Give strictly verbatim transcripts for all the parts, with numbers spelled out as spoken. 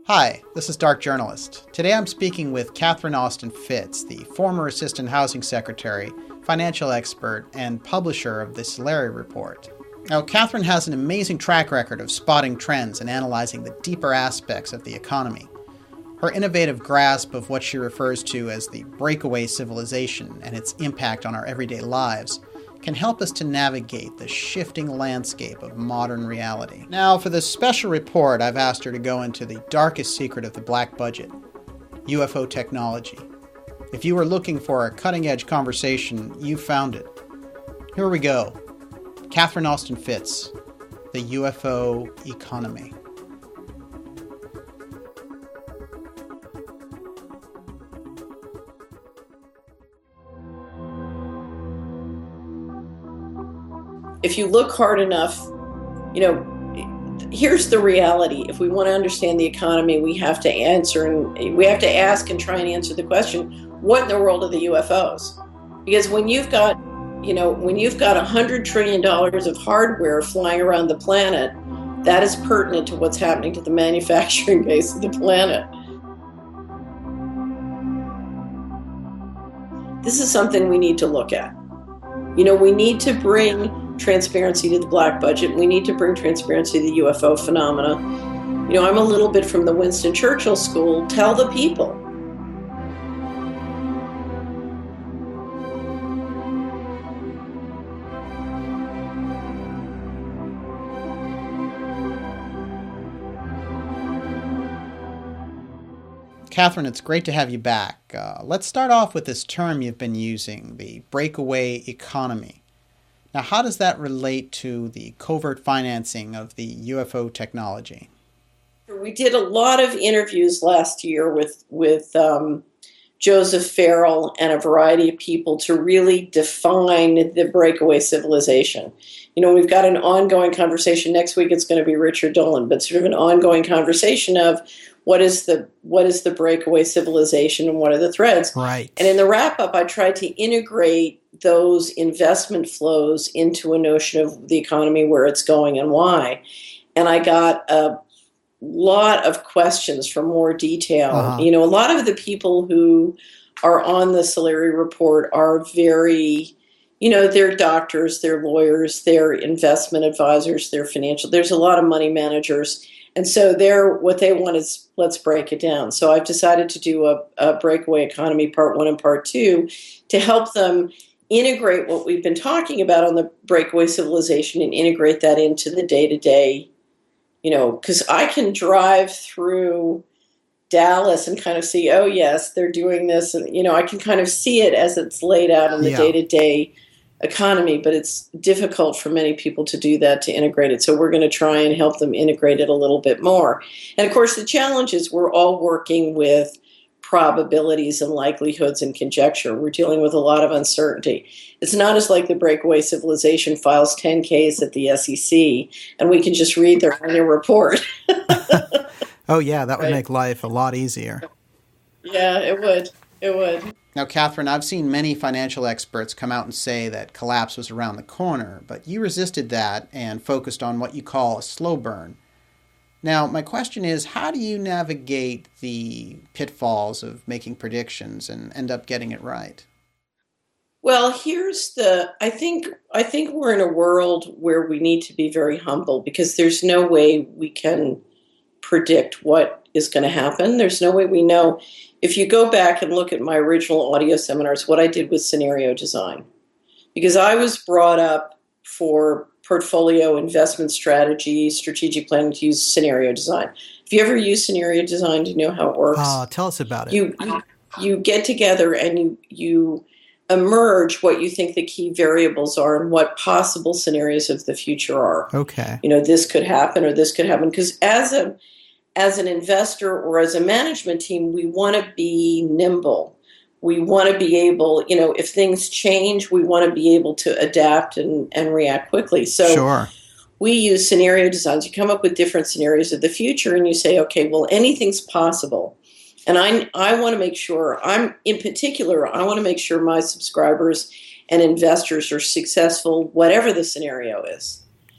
Hi, this is Dark Journalist. Today I'm speaking with Catherine Austin Fitts, the former Assistant Housing Secretary, financial expert, and publisher of the Solari Report. Now, Catherine has an amazing track record of spotting trends and analyzing the deeper aspects of the economy. Her innovative grasp of what she refers to as the breakaway civilization and its impact on our everyday lives can help us to navigate the shifting landscape of modern reality. Now, for this special report, I've asked her to go into the darkest secret of the black budget, U F O technology. If you were looking for a cutting-edge conversation, you found it. Here we go. Catherine Austin Fitts, the U F O economy. If you look hard enough, you know, here's the reality. If we want to understand the economy, we have to answer and we have to ask and try and answer the question, what in the world are the U F Os? Because when you've got, you know, when you've got one hundred trillion dollars of hardware flying around the planet, that is pertinent to what's happening to the manufacturing base of the planet. This is something we need to look at. You know, we need to bring transparency to the black budget. We need to bring transparency to the U F O phenomena. You know, I'm a little bit from the Winston Churchill school. Tell the people. Catherine, it's great to have you back. Uh, let's start off with this term you've been using, the breakaway economy. Now, how does that relate to the covert financing of the U F O technology? We did a lot of interviews last year with, with um, Joseph Farrell and a variety of people to really define the breakaway civilization. You know, we've got an ongoing conversation. Next week it's going to be Richard Dolan, but sort of an ongoing conversation of what is the what is the breakaway civilization and what are the threads. Right. And in the wrap-up, I tried to integrate those investment flows into a notion of the economy, where it's going and why. And I got a lot of questions for more detail. Uh-huh. You know, a lot of the people who are on the Solari Report are very, you know, they're doctors, they're lawyers, they're investment advisors, they're financial. There's a lot of money managers. And so they're, what they want is, let's break it down. So I've decided to do a, a breakaway economy part one and part two to help them integrate what we've been talking about on the breakaway civilization and integrate that into the day-to-day, you know, because I can drive through Dallas and kind of see, oh, yes, they're doing this. And, you know, I can kind of see it as it's laid out in the yeah. day-to-day economy, but it's difficult for many people to do that, to integrate it. So we're going to try and help them integrate it a little bit more. And of course, the challenge is we're all working with probabilities and likelihoods and conjecture. We're dealing with a lot of uncertainty. It's not as like the breakaway civilization files ten Ks at the S E C and we can just read their annual report. Oh yeah, that would right? make life a lot easier. Yeah, it would. It would. Now, Catherine, I've seen many financial experts come out and say that collapse was around the corner, but you resisted that and focused on what you call a slow burn. Now, my question is, how do you navigate the pitfalls of making predictions and end up getting it right? Well, here's the, I think, I think we're in a world where we need to be very humble because there's no way we can predict what is going to happen. There's no way we know. If you go back and look at my original audio seminars, what I did was scenario design. Because I was brought up for portfolio investment strategy, strategic planning to use scenario design. Have you ever used scenario design? Do you know how it works? Uh, tell us about it. You, you, you get together and you, you emerge what you think the key variables are and what possible scenarios of the future are. Okay. You know, this could happen or this could happen. Because as a As an investor or as a management team, we want to be nimble. We want to be able, you know, if things change, we want to be able to adapt and, and react quickly. So sure. We use scenario designs. You come up with different scenarios of the future and you say, okay, well, anything's possible. And I, I want to make sure, I'm in particular, I want to make sure my subscribers and investors are successful, whatever the scenario is.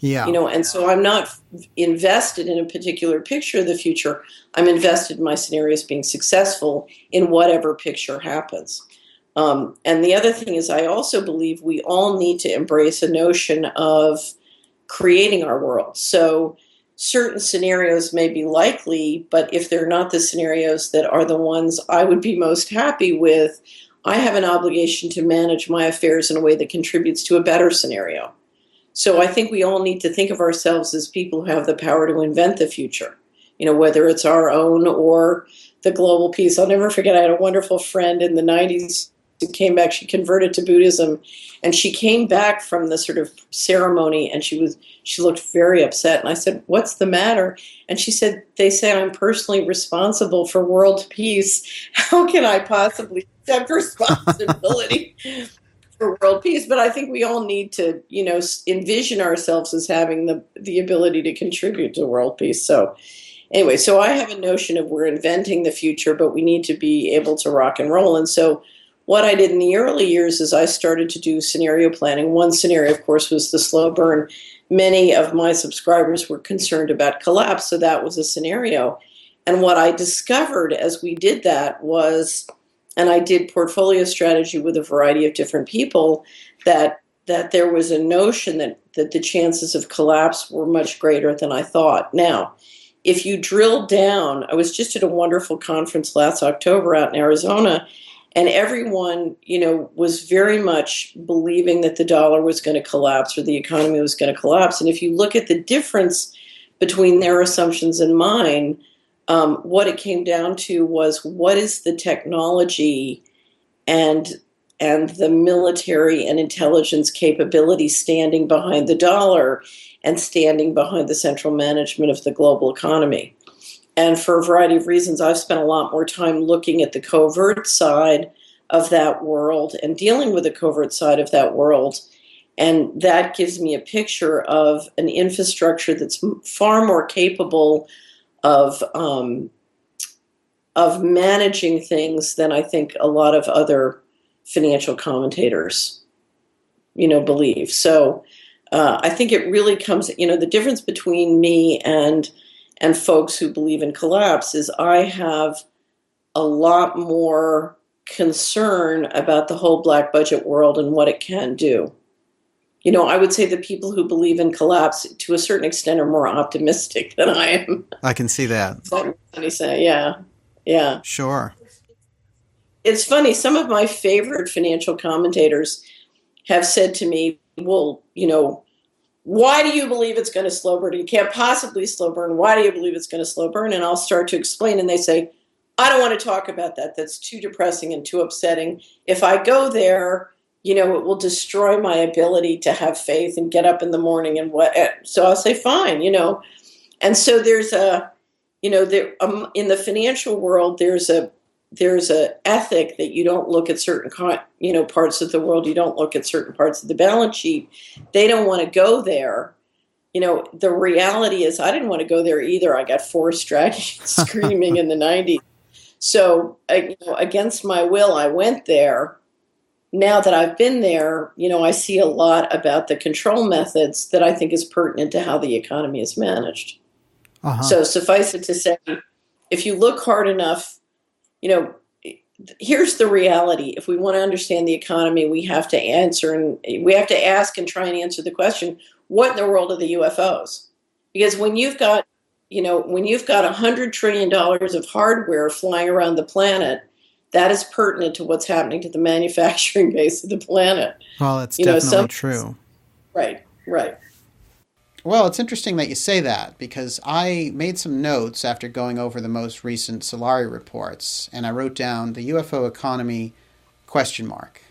Yeah. You know, and so I'm not invested in a particular picture of the future. I'm invested in my scenarios being successful in whatever picture happens. Um, and the other thing is, I also believe we all need to embrace a notion of creating our world. So certain scenarios may be likely, but if they're not the scenarios that are the ones I would be most happy with, I have an obligation to manage my affairs in a way that contributes to a better scenario. So I think we all need to think of ourselves as people who have the power to invent the future, you know, whether it's our own or the global peace. I'll never forget, I had a wonderful friend in the nineties who came back. She converted to Buddhism, and she came back from the sort of ceremony, and she was she looked very upset. And I said, "What's the matter?" And she said, "They say I'm personally responsible for world peace. How can I possibly accept responsibility for world peace?" But I think we all need to, you know, envision ourselves as having the the ability to contribute to world peace. So anyway, so I have a notion of we're inventing the future, but we need to be able to rock and roll. And so what I did in the early years is I started to do scenario planning. One scenario, of course, was the slow burn. Many of my subscribers were concerned about collapse, so that was a scenario. And what I discovered as we did that was, and I did portfolio strategy with a variety of different people, that that there was a notion that, that the chances of collapse were much greater than I thought. Now, if you drill down, I was just at a wonderful conference last October out in Arizona, and everyone, you know, was very much believing that the dollar was going to collapse or the economy was going to collapse. And if you look at the difference between their assumptions and mine, um, what it came down to was, what is the technology and and the military and intelligence capability standing behind the dollar and standing behind the central management of the global economy. And for a variety of reasons, I've spent a lot more time looking at the covert side of that world and dealing with the covert side of that world. And that gives me a picture of an infrastructure that's far more capable of um, of managing things than I think a lot of other financial commentators, you know, believe. So uh, I think it really comes, you know, the difference between me and and folks who believe in collapse is I have a lot more concern about the whole black budget world and what it can do. You know, I would say the people who believe in collapse to a certain extent are more optimistic than I am. I can see that. Is that what you say? Yeah. Yeah. Sure. It's funny. Some of my favorite financial commentators have said to me, well, you know, why do you believe it's going to slow burn? You can't possibly slow burn. Why do you believe it's going to slow burn? And I'll start to explain. And they say, I don't want to talk about that. That's too depressing and too upsetting. If I go there, you know, it will destroy my ability to have faith and get up in the morning and what. So I'll say, fine, you know. And so there's a, you know, there um, in the financial world, there's a there's a ethic that you don't look at certain, you know, parts of the world. You don't look at certain parts of the balance sheet. They don't want to go there. You know, the reality is I didn't want to go there either. I got forced dragging and screaming in the nineties. So, you know, against my will, I went there. Now that I've been there, you know, I see a lot about the control methods that I think is pertinent to how the economy is managed. Uh-huh. So suffice it to say, if you look hard enough, you know, here's the reality. If we want to understand the economy, we have to answer and we have to ask and try and answer the question, what in the world are the U F Os? Because when you've got, you know, when you've got one hundred trillion dollars of hardware flying around the planet, that is pertinent to what's happening to the manufacturing base of the planet. Well, it's you definitely know, some, true. Right, right. Well, it's interesting that you say that because I made some notes after going over the most recent Solari reports, and I wrote down the U F O economy question mark.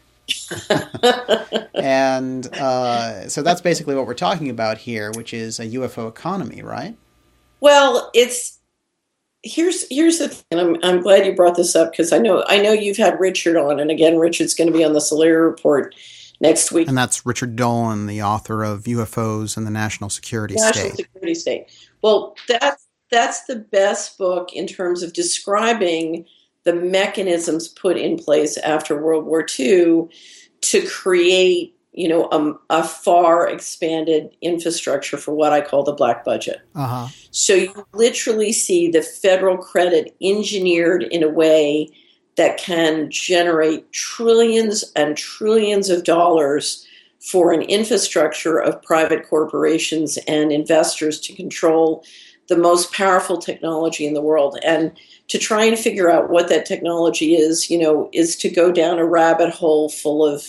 and uh, so that's basically what we're talking about here, which is a U F O economy, right? Well, it's here's here's the thing. I'm I'm glad you brought this up because I know I know you've had Richard on, and again, Richard's going to be on the Solari report next week. And that's Richard Dolan, the author of U F Os and the National Security National State. National Security State. Well, that's that's the best book in terms of describing the mechanisms put in place after World War Two to create you know, a, a far expanded infrastructure for what I call the black budget. Uh-huh. So you literally see the federal credit engineered in a way that can generate trillions and trillions of dollars for an infrastructure of private corporations and investors to control the most powerful technology in the world. And to try and figure out what that technology is, you know, is to go down a rabbit hole full of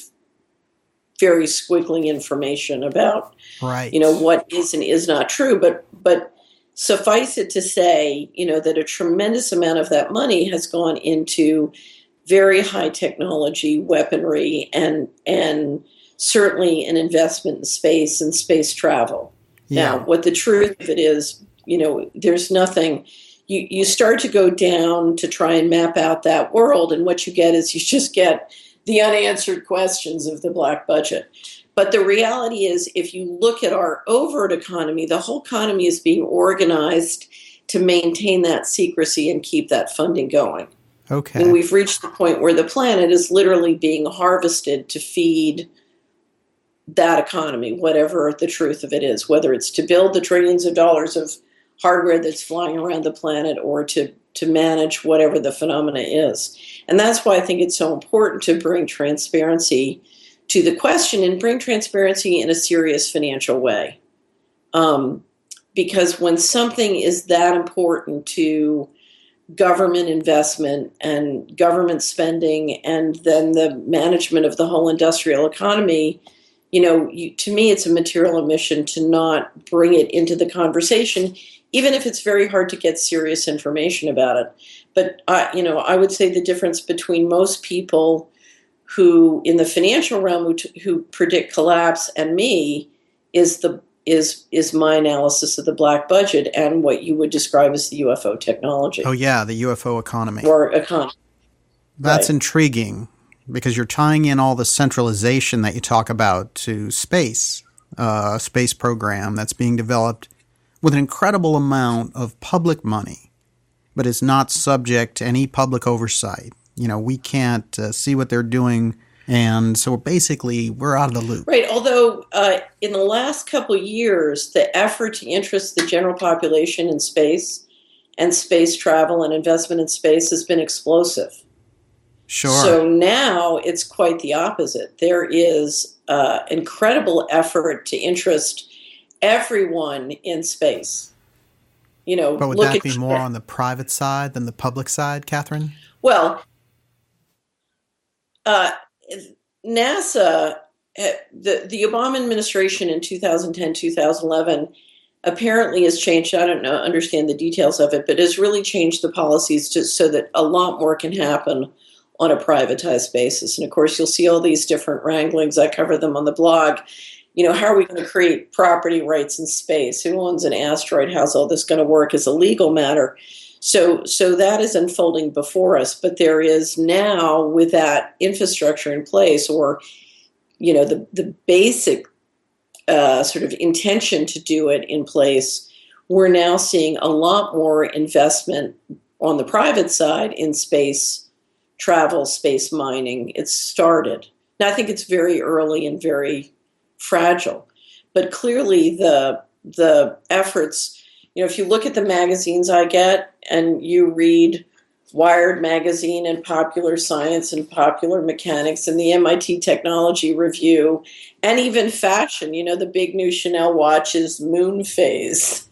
very squiggly information about, right. you know, what is and is not true. But but suffice it to say, you know, that a tremendous amount of that money has gone into very high technology weaponry and and certainly an investment in space and space travel. Yeah. Now, what the truth of it is, you know, there's nothing. You, you start to go down to try and map out that world, and what you get is you just get the unanswered questions of the black budget. But the reality is, if you look at our overt economy, the whole economy is being organized to maintain that secrecy and keep that funding going. Okay. And we've reached the point where the planet is literally being harvested to feed that economy, whatever the truth of it is, whether it's to build the trillions of dollars of hardware that's flying around the planet or to, to manage whatever the phenomena is. And that's why I think it's so important to bring transparency to the question and bring transparency in a serious financial way. Um, because when something is that important to government investment and government spending and then the management of the whole industrial economy, you know, you, to me, it's a material omission to not bring it into the conversation, even if it's very hard to get serious information about it. But, uh, you know, I would say the difference between most people who, in the financial realm, who, t- who predict collapse and me is the is is my analysis of the black budget and what you would describe as the U F O technology. Oh, yeah, the U F O economy. Or economy. That's right. Intriguing, because you're tying in all the centralization that you talk about to space, uh, a space program that's being developed with an incredible amount of public money, but is not subject to any public oversight. You know, we can't uh, see what they're doing, and so basically we're out of the loop. Right, although uh, in the last couple of years, the effort to interest the general population in space and space travel and investment in space has been explosive. Sure. So now it's quite the opposite. There is uh, incredible effort to interest everyone in space. You know, but would look that at, be more on the private side than the public side, Catherine? Well, uh, NASA, the, the Obama administration in two thousand ten, two thousand eleven apparently has changed, I don't know, understand the details of it, but has really changed the policies to, so that a lot more can happen on a privatized basis. And of course, you'll see all these different wranglings. I cover them on the blog. You know, how are we going to create property rights in space? Who owns an asteroid? How's all this going to work as a legal matter? So, so that is unfolding before us. But there is now, with that infrastructure in place, or, you know, the, the basic uh, sort of intention to do it in place, we're now seeing a lot more investment on the private side in space travel, space mining. It's started. Now, I think it's very early and very fragile, but clearly the the efforts, you know, if you look at the magazines I get and you read Wired Magazine and Popular Science and Popular Mechanics and the M I T Technology Review and even fashion, you know, the big new Chanel watch is moon phase.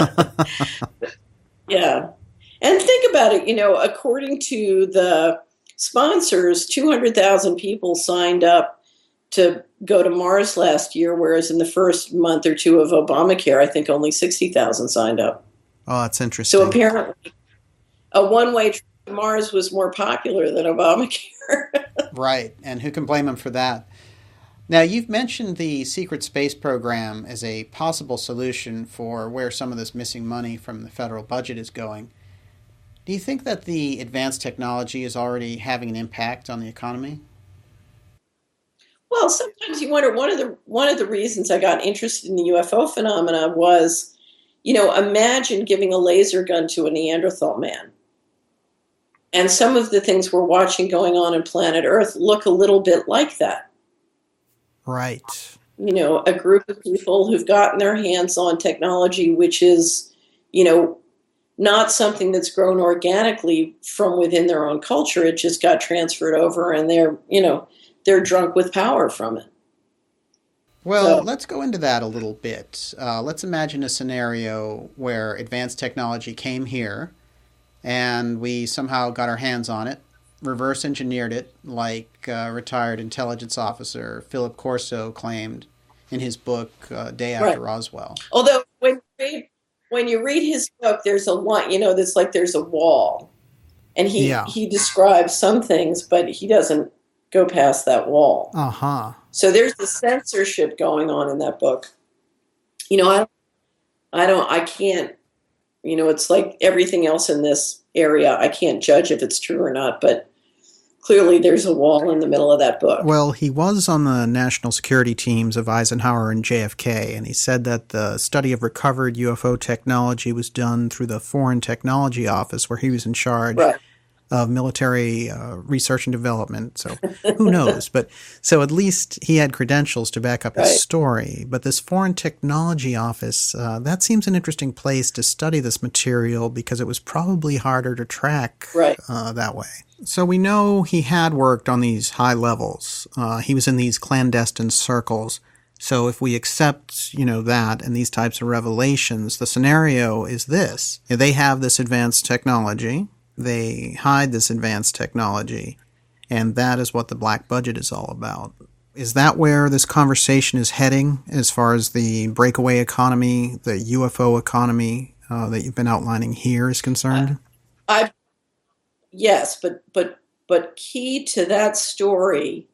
Yeah. And think about it, you know, according to the sponsors, two hundred thousand people signed up to go to Mars last year, whereas in the first month or two of Obamacare, I think only sixty thousand signed up. Oh, that's interesting. So apparently a one-way trip to Mars was more popular than Obamacare. Right, and who can blame them for that? Now, you've mentioned the secret space program as a possible solution for where some of this missing money from the federal budget is going. Do you think that the advanced technology is already having an impact on the economy? Well, sometimes you wonder, one of the one of the reasons I got interested in the U F O phenomena was, you know, imagine giving a laser gun to a Neanderthal man. And some of the things we're watching going on in planet Earth look a little bit like that. Right. You know, a group of people who've gotten their hands on technology, which is, you know, not something that's grown organically from within their own culture. It just got transferred over, and they're, you know, they're drunk with power from it. Well, So, let's go into that a little bit. Uh, let's imagine a scenario where advanced technology came here and we somehow got our hands on it, reverse engineered it, like uh, retired intelligence officer Philip Corso claimed in his book uh, Day After right. Roswell. Although when you read, when you read his book, there's a line, you know, that's like there's a wall, and he Yeah. he describes some things, but he doesn't go past that wall. Uh huh. So there's the censorship going on in that book. You know, I I don't I can't, you know, it's like everything else in this area. I can't judge if it's true or not, but clearly there's a wall in the middle of that book. Well, he was on the national security teams of Eisenhower and J F K, and he said that the study of recovered U F O technology was done through the Foreign Technology Office, where he was in charge Right. of military uh, research and development. So who knows? But so at least he had credentials to back up his Right. story. But this Foreign Technology Office, uh, that seems an interesting place to study this material because it was probably harder to track Right. uh, that way. So we know he had worked on these high levels. Uh, he was in these clandestine circles. So if we accept, you know, that and these types of revelations, the scenario is this. They have this advanced technology. They hide this advanced technology, and that is what the black budget is all about. Is that where this conversation is heading as far as the breakaway economy, the U F O economy uh, that you've been outlining here is concerned? I yes, but but but key to that story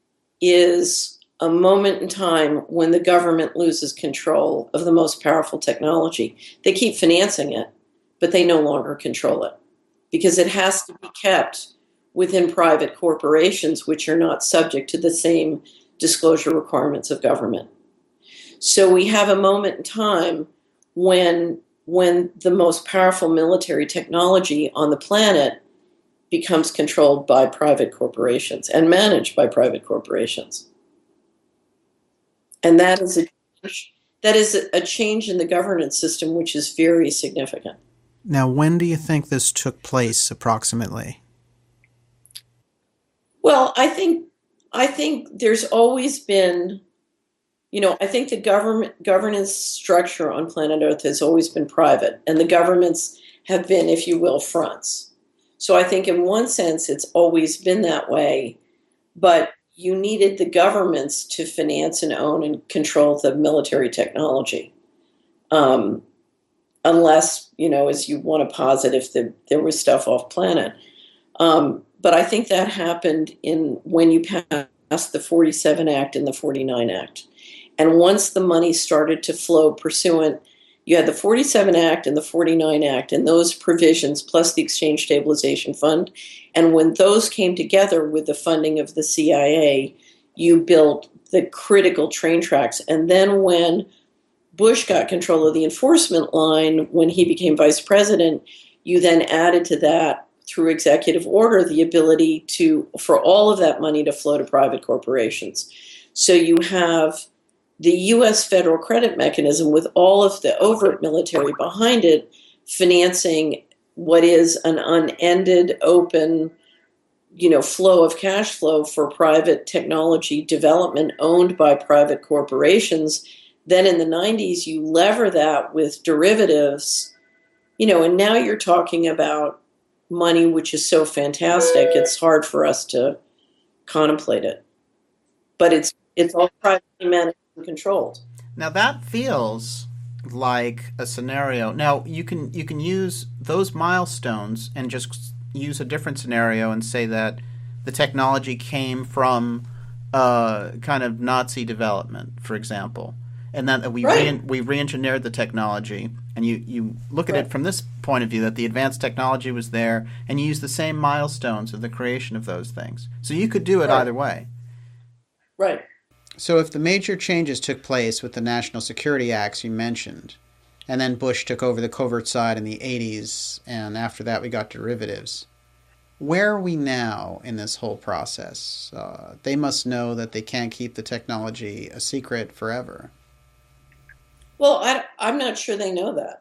is a moment in time when the government loses control of the most powerful technology. They keep financing it, but they no longer control it because it has to be kept within private corporations, which are not subject to the same disclosure requirements of government. So we have a moment in time when when the most powerful military technology on the planet becomes controlled by private corporations and managed by private corporations. And that is a that is a change in the governance system, which is very significant. Now, when do you think this took place approximately? Well, I think I think there's always been, you know, I think the government governance structure on planet Earth has always been private, and the governments have been, if you will, fronts. So I think in one sense it's always been that way, but you needed the governments to finance and own and control the military technology. Um, unless, you know, as you want to posit, if the, there was stuff off planet. Um, but I think that happened in when you passed the forty-seven Act and the forty-nine Act. And once the money started to flow pursuant, you had the forty-seven Act and the forty-nine Act and those provisions plus the Exchange Stabilization Fund. And when those came together with the funding of the C I A, you built the critical train tracks. And then when Bush got control of the enforcement line, when he became vice president, you then added to that through executive order the ability to for all of that money to flow to private corporations. So you have the U S federal credit mechanism with all of the overt military behind it financing what is an unended, open, you know, flow of cash flow for private technology development owned by private corporations. Then in the nineties, you lever that with derivatives, you know, and now you're talking about money which is so fantastic, it's hard for us to contemplate it. But it's it's all privately managed and controlled. Now that feels like a scenario. Now you can you can use those milestones and just use a different scenario and say that the technology came from uh, kind of Nazi development, for example, and that we Right. re- we re-engineered the technology. And you, you look at Right. it from this point of view, that the advanced technology was there, and you use the same milestones of the creation of those things. So you could do it Right. either way. Right. So if the major changes took place with the National Security Acts you mentioned, and then Bush took over the covert side in the eighties, and after that we got derivatives, Where are we now in this whole process? Uh, they must know that they can't keep the technology a secret forever. Well, I, I'm not sure they know that.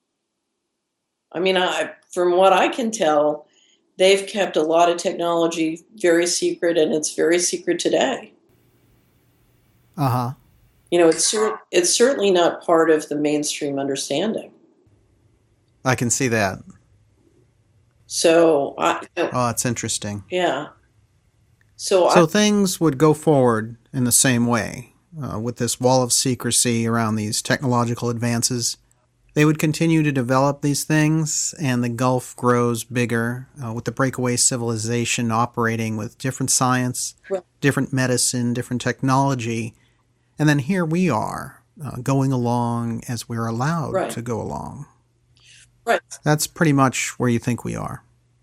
I mean, I, from what I can tell, they've kept a lot of technology very secret, and it's very secret today. Uh-huh. You know, it's cer- it's certainly not part of the mainstream understanding. I can see that. So, I, you know, Oh, that's interesting. yeah. So, So I, things would go forward in the same way, uh, with this wall of secrecy around these technological advances. They would continue to develop these things, and the gulf grows bigger, uh, with the breakaway civilization operating with different science, right. different medicine, different technology. And then here we are, uh, going along as we're allowed Right. to go along. Right. That's pretty much where you think we are.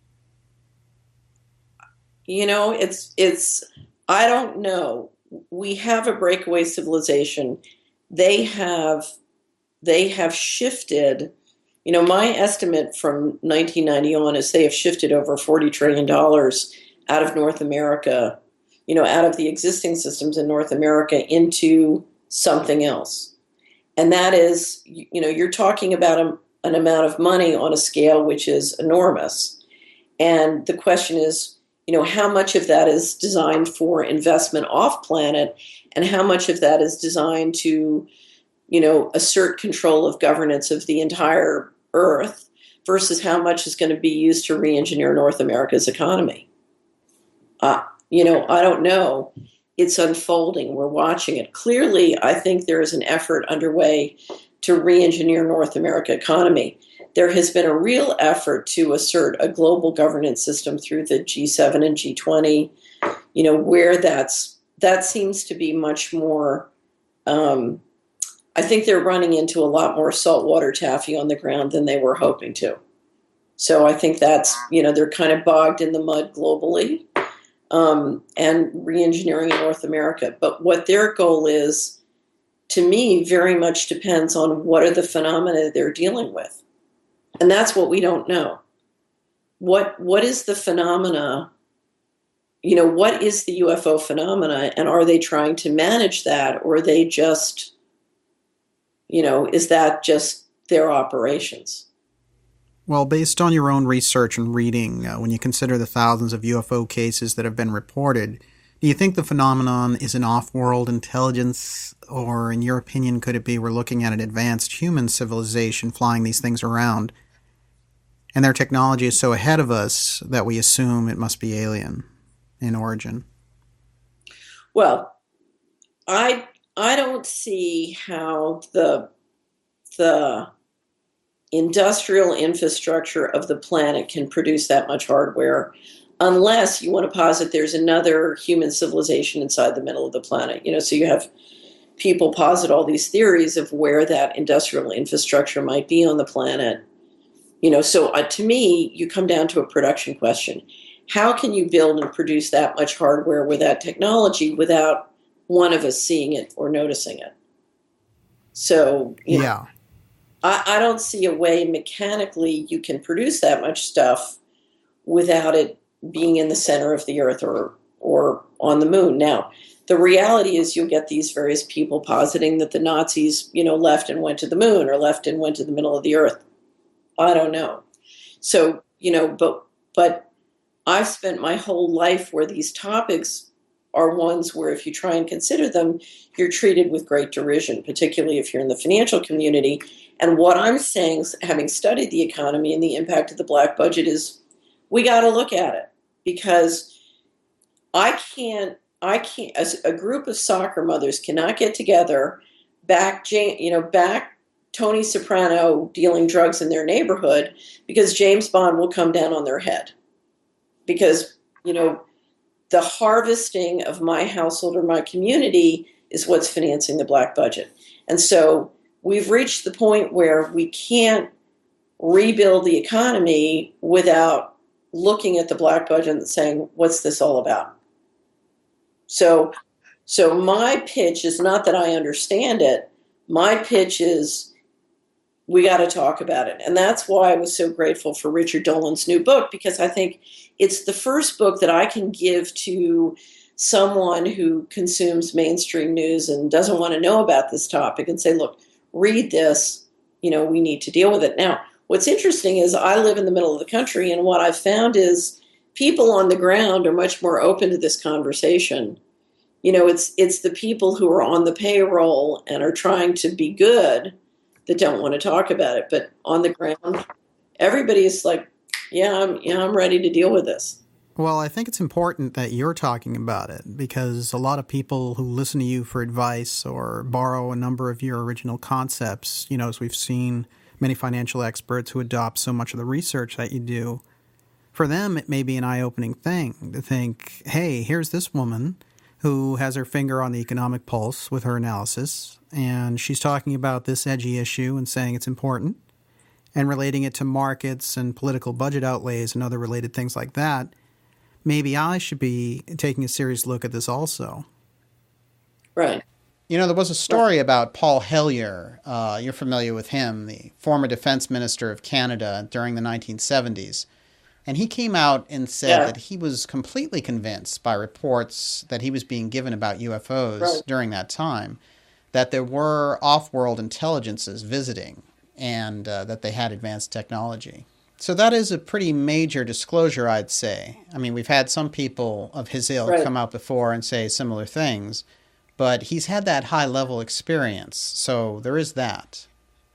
You know, it's it's I don't know. We have a breakaway civilization. They have they have shifted. You know, my estimate from nineteen ninety on is they have shifted over forty trillion dollars out of North America, you know, out of the existing systems in North America into something else. And that is, you know, you're talking about a, an amount of money on a scale which is enormous. And the question is, you know, how much of that is designed for investment off planet, and how much of that is designed to, you know, assert control of governance of the entire Earth, versus how much is going to be used to re-engineer North America's economy. Uh, you know, I don't know. It's unfolding. We're watching it. Clearly, I think there is an effort underway to re-engineer North America economy. There has been a real effort to assert a global governance system through the G seven and G twenty, you know, where that's that seems to be much more, um, I think they're running into a lot more saltwater taffy on the ground than they were hoping to. So I think that's, you know, they're kind of bogged in the mud globally, um, and re-engineering in North America. But what their goal is, to me, very much depends on what are the phenomena they're dealing with. And that's what we don't know. What what is the phenomena? You know, what is the U F O phenomena, and are they trying to manage that, or are they just, you know, is that just their operations? Well, based on your own research and reading, uh, when you consider the thousands of U F O cases that have been reported, do you think the phenomenon is an off-world intelligence, or in your opinion, could it be we're looking at an advanced human civilization flying these things around, and their technology is so ahead of us that we assume it must be alien in origin? Well, I I don't see how the the industrial infrastructure of the planet can produce that much hardware, unless you want to posit there's another human civilization inside the middle of the planet. You know, so you have people posit all these theories of where that industrial infrastructure might be on the planet. You know, so uh, to me, you come down to a production question. How can you build and produce that much hardware with that technology without one of us seeing it or noticing it? So, you yeah. know, I, I don't see a way mechanically you can produce that much stuff without it being in the center of the Earth or or on the moon. Now, the reality is you'll get these various people positing that the Nazis, you know, left and went to the moon, or left and went to the middle of the Earth. I don't know. So, you know, but but I've spent my whole life where these topics are ones where if you try and consider them, you're treated with great derision, particularly if you're in the financial community. And what I'm saying, having studied the economy and the impact of the black budget, is we got to look at it, because I can't, I can't, as a group of soccer mothers cannot get together, back, you know, back Tony Soprano dealing drugs in their neighborhood, because James Bond will come down on their head. Because, you know, the harvesting of my household or my community is what's financing the black budget. And so we've reached the point where we can't rebuild the economy without looking at the black budget and saying, what's this all about? So, so my pitch is not that I understand it. My pitch is, we got to talk about it. And that's why I was so grateful for Richard Dolan's new book, because I think it's the first book that I can give to someone who consumes mainstream news and doesn't want to know about this topic and say, look, read this, you know, we need to deal with it. Now, what's interesting is I live in the middle of the country, and what I've found is people on the ground are much more open to this conversation. You know, it's it's the people who are on the payroll and are trying to be good that don't want to talk about it. But on the ground, everybody's like, yeah, I'm yeah, I'm ready to deal with this. Well, I think it's important that you're talking about it, because a lot of people who listen to you for advice or borrow a number of your original concepts, you know, as we've seen many financial experts who adopt so much of the research that you do, for them it may be an eye-opening thing to think, hey, here's this woman who has her finger on the economic pulse with her analysis, and she's talking about this edgy issue and saying it's important, and relating it to markets and political budget outlays and other related things like that. Maybe I should be taking a serious look at this also. Right. You know, there was a story about Paul Hellyer. Uh, you're familiar with him, the former defense minister of Canada during the nineteen seventies. And he came out and said yeah. that he was completely convinced by reports that he was being given about U F Os right. during that time, that there were off-world intelligences visiting and uh, that they had advanced technology. So that is a pretty major disclosure, I'd say. I mean, we've had some people of his ilk right. come out before and say similar things, but he's had that high-level experience, so there is that.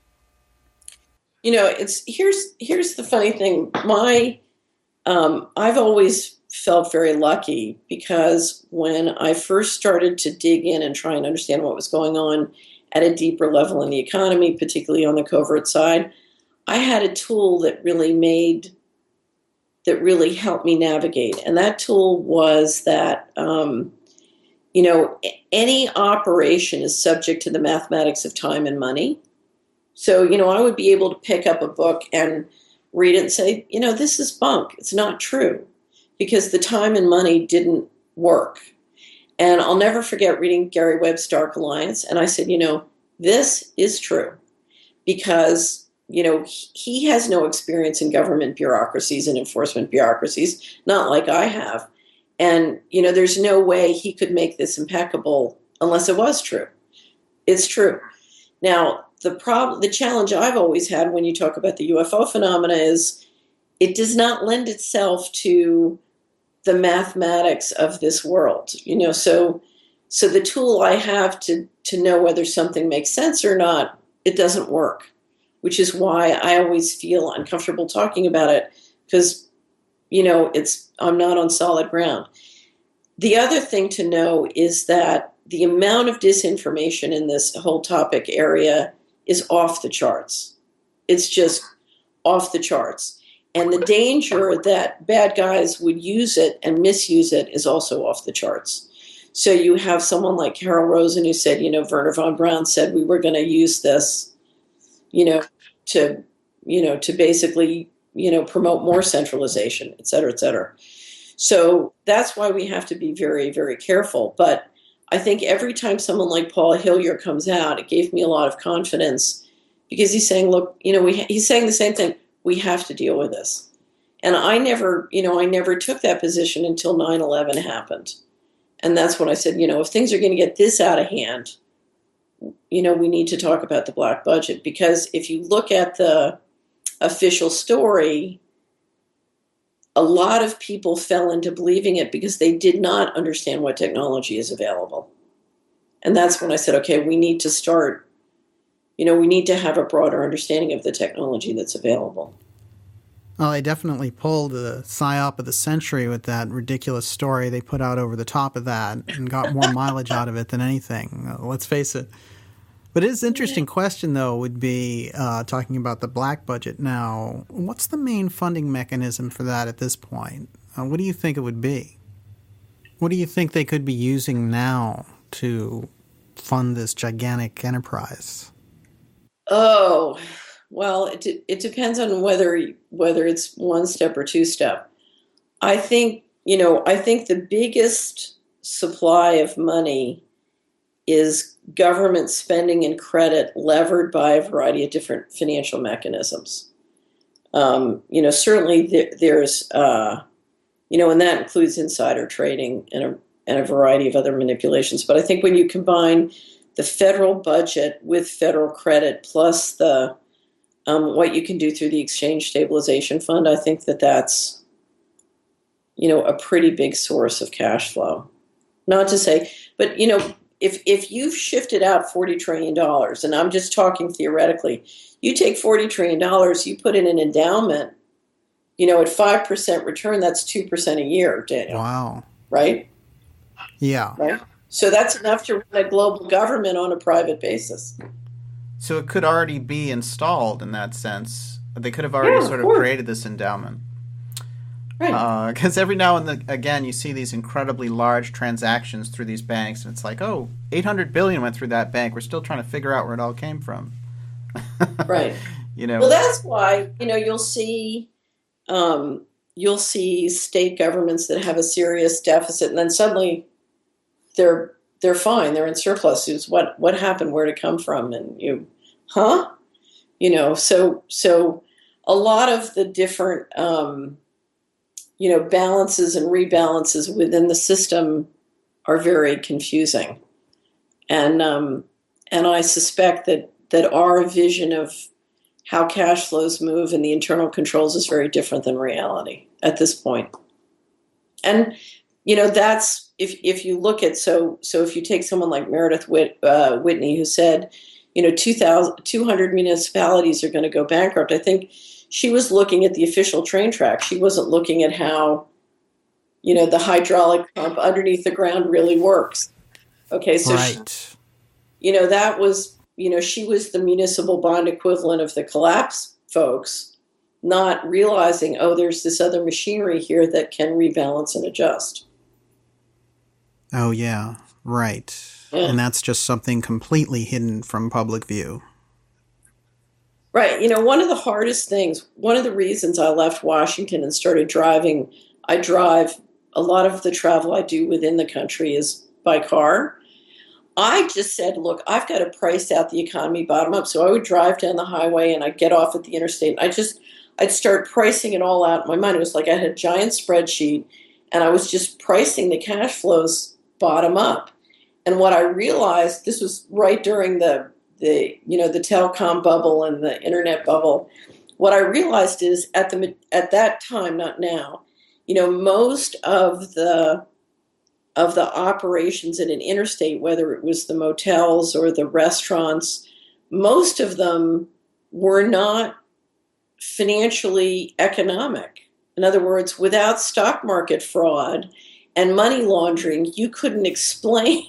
You know, it's here's here's the funny thing. My um, I've always felt very lucky, because when I first started to dig in and try and understand what was going on at a deeper level in the economy, particularly on the covert side, I had a tool that really made, that really helped me navigate. And that tool was that, um, you know, any operation is subject to the mathematics of time and money. So, you know, I would be able to pick up a book and read it and say, you know, this is bunk. It's not true, because the time and money didn't work. And I'll never forget reading Gary Webb's Dark Alliance. And I said, you know, this is true, because you know, he has no experience in government bureaucracies and enforcement bureaucracies, not like I have. And, you know, there's no way he could make this impeccable unless it was true. It's true. Now, the problem, the challenge I've always had when you talk about the U F O phenomena is it does not lend itself to the mathematics of this world. You know, so so the tool I have to to know whether something makes sense or not, it doesn't work. Which is why I always feel uncomfortable talking about it, because, you know, it's I'm not on solid ground. The other thing to know is that the amount of disinformation in this whole topic area is off the charts. It's just off the charts. And the danger that bad guys would use it and misuse it is also off the charts. So you have someone like Carol Rosen who said, you know, Wernher von Braun said we were going to use this, you know, to, you know, to basically, you know, promote more centralization, et cetera, et cetera. So that's why we have to be very, very careful. But I think every time someone like Paul Hellyer comes out, it gave me a lot of confidence, because he's saying, look, you know, we ha- he's saying the same thing. We have to deal with this. And I never, you know, I never took that position until nine eleven happened. And that's when I said, you know, if things are going to get this out of hand, you know, we need to talk about the black budget, because if you look at the official story, a lot of people fell into believing it because they did not understand what technology is available. And that's when I said, okay, we need to start, you know, we need to have a broader understanding of the technology that's available. Well, they definitely pulled the psyop of the century with that ridiculous story they put out over the top of that, and got more mileage out of it than anything. Let's face it. But it is an interesting question, though, would be uh, talking about the black budget now. What's the main funding mechanism for that at this point? Uh, what do you think it would be? What do you think they could be using now to fund this gigantic enterprise? Oh, well, it de- it depends on whether whether it's one step or two step. I think, you know, I think the biggest supply of money is government spending and credit levered by a variety of different financial mechanisms. Um, you know, certainly there, there's, uh, you know, and that includes insider trading and a, and a variety of other manipulations. But I think when you combine the federal budget with federal credit plus the um, what you can do through the Exchange Stabilization Fund, I think that that's, you know, a pretty big source of cash flow. Not to say, but, you know, if if you've shifted out forty trillion dollars, and I'm just talking theoretically, you take forty trillion dollars, you put in an endowment, you know, at five percent return, that's two percent a year, Daniel. Wow. Right? Yeah. Right? So that's enough to run a global government on a private basis. So it could already be installed in that sense. They could have already Yeah, sort of of course. created this endowment. Right. Because uh, every now and then, again, you see these incredibly large transactions through these banks, and it's like, oh, eight hundred billion dollars went through that bank. We're still trying to figure out where it all came from. Right. You know. Well, that's why, you know, you'll see um, you'll see state governments that have a serious deficit, and then suddenly they're they're fine. They're in surplus. It's what what happened? Where did it come from? And you, huh? You know, so so a lot of the different um, you know, balances and rebalances within the system are very confusing. And um, and I suspect that that our vision of how cash flows move and the internal controls is very different than reality at this point. And, you know, that's, if if you look at, so so if you take someone like Meredith Whit, uh, Whitney, who said, you know, two thousand, two hundred municipalities are going to go bankrupt, I think she was looking at the official train track. She wasn't looking at how, you know, the hydraulic pump underneath the ground really works. Okay, so, right. she, you know, that was, you know, she was the municipal bond equivalent of the collapse folks, not realizing, oh, there's this other machinery here that can rebalance and adjust. Oh, yeah, right. Yeah. And that's just something completely hidden from public view. Right. You know, one of the hardest things, one of the reasons I left Washington and started driving, I drive, a lot of the travel I do within the country is by car. I just said, look, I've got to price out the economy bottom up. So I would drive down the highway and I'd get off at the interstate. And I just, I'd start pricing it all out in my mind. It was like I had a giant spreadsheet and I was just pricing the cash flows bottom up. And what I realized, this was right during the the you know the telecom bubble and the internet bubble. What I realized is at the at that time, not now, you know, most of the of the operations in an interstate, whether it was the motels or the restaurants, most of them were not financially economic. In other words, without stock market fraud and money laundering, you couldn't explain.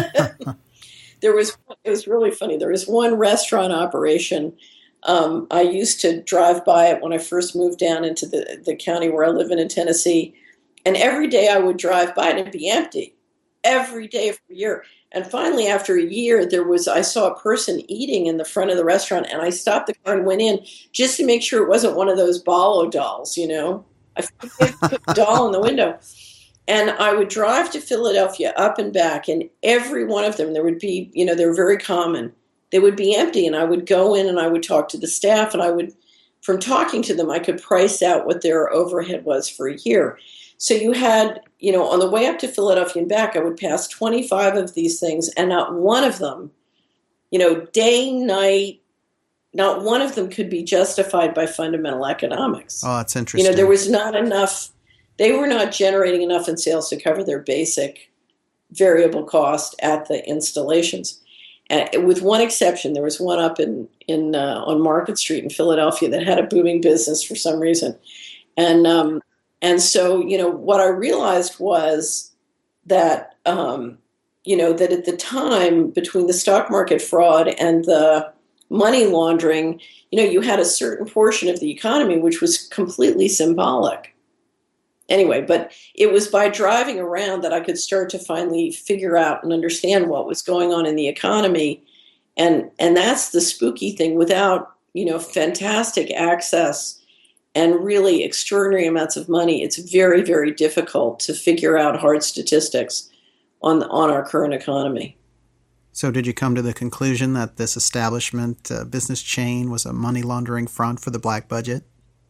There was, it was really funny. There was one restaurant operation. Um, I used to drive by it when I first moved down into the, the county where I live in, in Tennessee. And every day I would drive by it and it'd be empty. Every day for a year. And finally, after a year, there was, I saw a person eating in the front of the restaurant and I stopped the car and went in just to make sure it wasn't one of those Balo dolls, you know. I put a doll in the window. And I would drive to Philadelphia up and back, and every one of them, there would be, you know, they were very common. They would be empty, and I would go in and I would talk to the staff, and I would, from talking to them, I could price out what their overhead was for a year. So you had, you know, on the way up to Philadelphia and back, I would pass twenty-five of these things, and not one of them, you know, day, night, not one of them could be justified by fundamental economics. Oh, that's interesting. You know, there was not enough. They were not generating enough in sales to cover their basic variable cost at the installations. And with one exception, there was one up in, in uh, on Market Street in Philadelphia that had a booming business for some reason. And um, and so, you know, what I realized was that, um, you know, that at the time between the stock market fraud and the money laundering, you know, you had a certain portion of the economy which was completely symbolic. Anyway, but it was by driving around that I could start to finally figure out and understand what was going on in the economy. And and that's the spooky thing. Without, you know, fantastic access and really extraordinary amounts of money, it's very, very difficult to figure out hard statistics on on our current economy. So did you come to the conclusion that this establishment uh, business chain was a money laundering front for the black budget?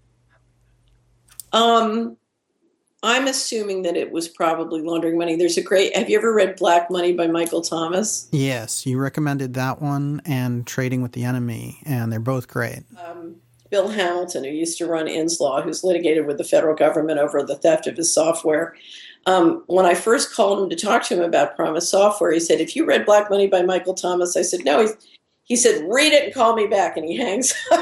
Um, I'm assuming that it was probably laundering money. There's a great, have you ever read Black Money by Michael Thomas? Yes, you recommended that one and Trading with the Enemy, and they're both great. Um, Bill Hamilton, who used to run Inslaw, who's litigated with the federal government over the theft of his software. Um, when I first called him to talk to him about Promise Software, he said, "If you read Black Money by Michael Thomas?" I said, "No." He, he said, "Read it and call me back," and he hangs up.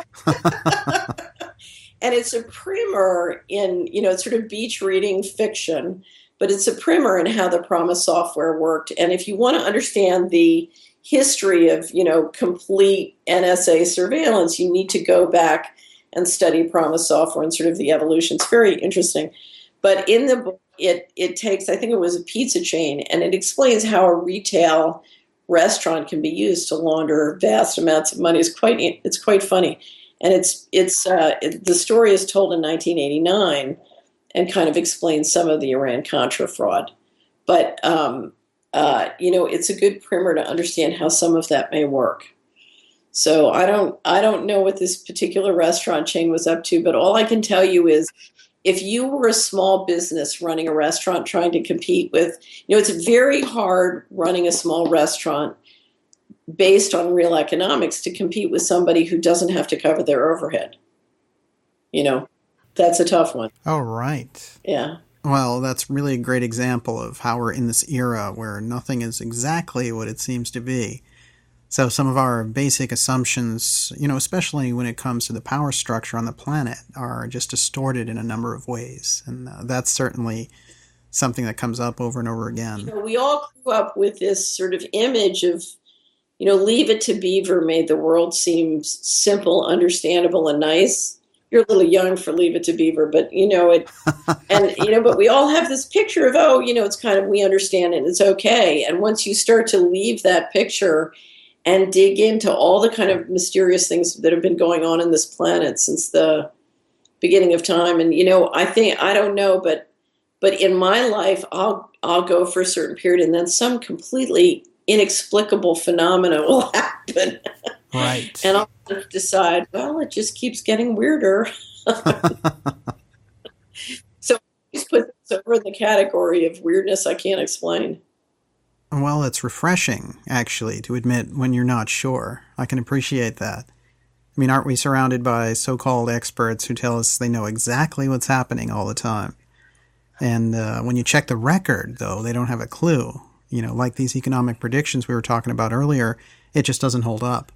And it's a primer in, you know, it's sort of beach reading fiction, but it's a primer in how the Promise Software worked. And if you want to understand the history of, you know, complete N S A surveillance, you need to go back and study Promise Software and sort of the evolution. It's very interesting. But in the book, it it takes, I think it was a pizza chain, and it explains how a retail restaurant can be used to launder vast amounts of money. It's quite it's quite funny, and it's it's uh, it, the story is told in nineteen eighty-nine, and kind of explains some of the Iran-Contra fraud. But um, uh, you know, it's a good primer to understand how some of that may work. So I don't I don't know what this particular restaurant chain was up to, but all I can tell you is, if you were a small business running a restaurant trying to compete with, you know, it's very hard running a small restaurant based on real economics to compete with somebody who doesn't have to cover their overhead. You know, that's a tough one. Oh, right. Yeah. Well, that's really a great example of how we're in this era where nothing is exactly what it seems to be. So some of our basic assumptions, you know, especially when it comes to the power structure on the planet, are just distorted in a number of ways. And uh, that's certainly something that comes up over and over again. You know, we all grew up with this sort of image of, you know, Leave It to Beaver made the world seem simple, understandable, and nice. You're a little young for Leave It to Beaver, but, you know, it, and, you know, but we all have this picture of, oh, you know, it's kind of, we understand it, it's okay. And once you start to leave that picture and dig into all the kind of mysterious things that have been going on in this planet since the beginning of time. And, you know, I think, I don't know, but but in my life, I'll I'll go for a certain period, and then some completely inexplicable phenomena will happen. Right. And I'll decide, well, it just keeps getting weirder. So please put this over in the category of weirdness I can't explain. Well, it's refreshing, actually, to admit when you're not sure. I can appreciate that. I mean, aren't we surrounded by so-called experts who tell us they know exactly what's happening all the time? And uh, when you check the record, though, they don't have a clue. You know, like these economic predictions we were talking about earlier, it just doesn't hold up.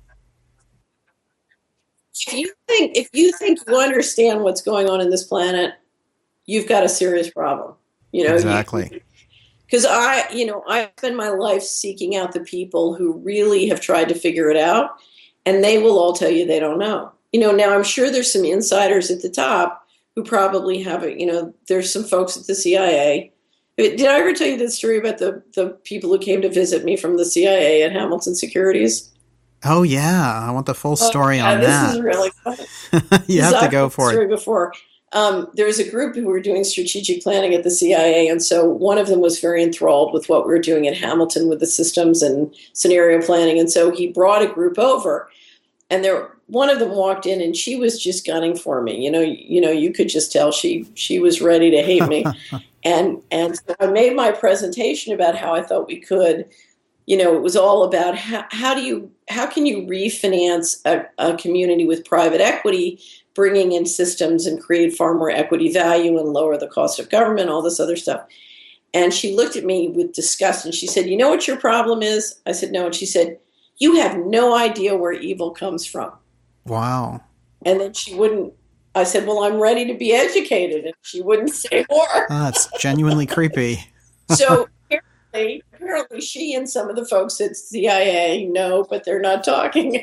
If you think, if you think you understand what's going on in this planet, you've got a serious problem. You know, exactly. You, Because I, you know, I spend my life seeking out the people who really have tried to figure it out, and they will all tell you they don't know. You know, now I'm sure there's some insiders at the top who probably have it. You know, there's some folks at the C I A. Did I ever tell you that story about the, the people who came to visit me from the C I A at Hamilton Securities? Oh, yeah. I want the full story oh, yeah, on this that. This is really funny. You have to go for story it. Before. Um, there was a group who were doing strategic planning at the C I A, and so one of them was very enthralled with what we were doing at Hamilton with the systems and scenario planning, and so he brought a group over, and there one of them walked in, and she was just gunning for me. You know, you know, you could just tell she she was ready to hate me, and and so I made my presentation about how I thought we could. You know, it was all about how, how do you how can you refinance a, a community with private equity, bringing in systems and create far more equity value and lower the cost of government, all this other stuff. And she looked at me with disgust and she said, "You know what your problem is?" I said, "No." And she said, "You have no idea where evil comes from." Wow. And then she wouldn't, I said, "Well, I'm ready to be educated." And she wouldn't say more. Oh, that's genuinely creepy. So apparently, apparently she and some of the folks at C I A know, but they're not talking.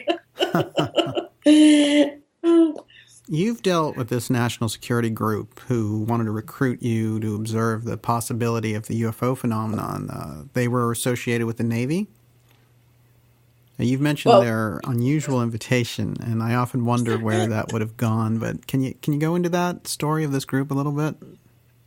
You've dealt with this national security group who wanted to recruit you to observe the possibility of the U F O phenomenon. Uh, they were associated with the Navy? Now, you've mentioned well, their unusual invitation, and I often wonder where that would have gone, but can you can you go into that story of this group a little bit?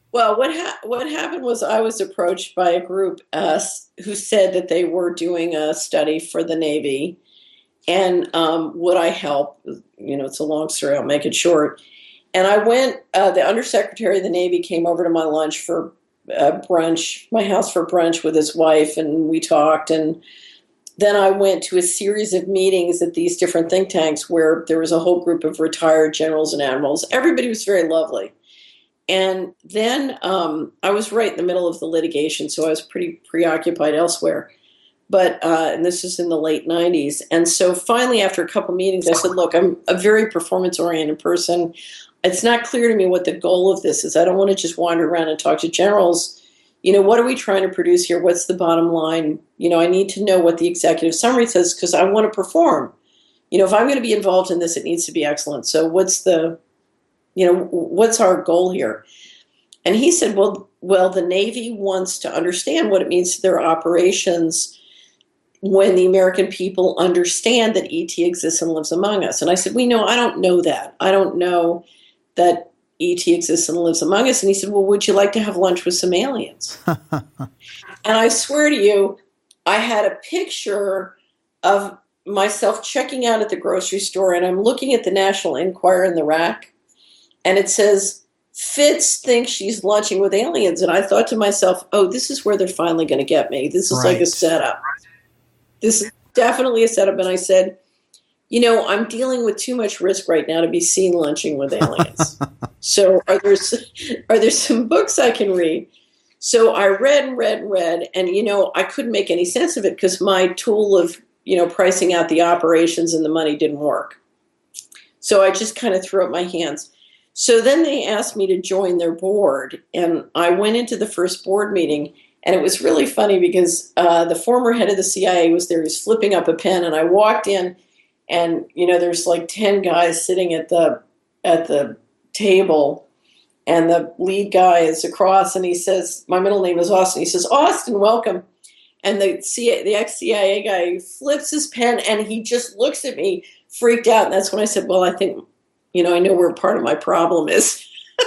Well, what ha- what happened was I was approached by a group uh, who said that they were doing a study for the Navy, and um, would I help? You know, it's a long story. I'll make it short. And I went. Uh, the Undersecretary of the Navy came over to my lunch for uh, brunch, my house for brunch with his wife, and we talked. And then I went to a series of meetings at these different think tanks where there was a whole group of retired generals and admirals. Everybody was very lovely. And then um, I was right in the middle of the litigation, so I was pretty preoccupied elsewhere. But uh, and this is in the late nineties. And so finally, after a couple meetings, I said, look, I'm a very performance-oriented person. It's not clear to me what the goal of this is. I don't want to just wander around and talk to generals. You know, what are we trying to produce here? What's the bottom line? You know, I need to know what the executive summary says because I want to perform. You know, if I'm going to be involved in this, it needs to be excellent. So what's the, you know, what's our goal here? And he said, well, well, the Navy wants to understand what it means to their operations when the American people understand that E T exists and lives among us. And I said, we know, I don't know that. I don't know that E T exists and lives among us. And he said, well, would you like to have lunch with some aliens? And I swear to you, I had a picture of myself checking out at the grocery store, and I'm looking at the National Enquirer in the rack, and it says, Fitz thinks she's lunching with aliens. And I thought to myself, oh, this is where they're finally going to get me. This is Right. like a setup. This is definitely a setup. And I said, you know, I'm dealing with too much risk right now to be seen lunching with aliens. So are there, are there some books I can read? So I read and read and read, and, you know, I couldn't make any sense of it because my tool of, you know, pricing out the operations and the money didn't work. So I just kind of threw up my hands. So then they asked me to join their board, and I went into the first board meeting, and it was really funny because uh, the former head of the C I A was there. He was flipping up a pen, and I walked in, and, you know, there's like ten guys sitting at the at the table, and the lead guy is across, and he says, my middle name is Austin. He says, Austin, welcome. And the C I A, the ex-C I A guy flips his pen, and he just looks at me, freaked out. And that's when I said, well, I think, you know, I know where part of my problem is.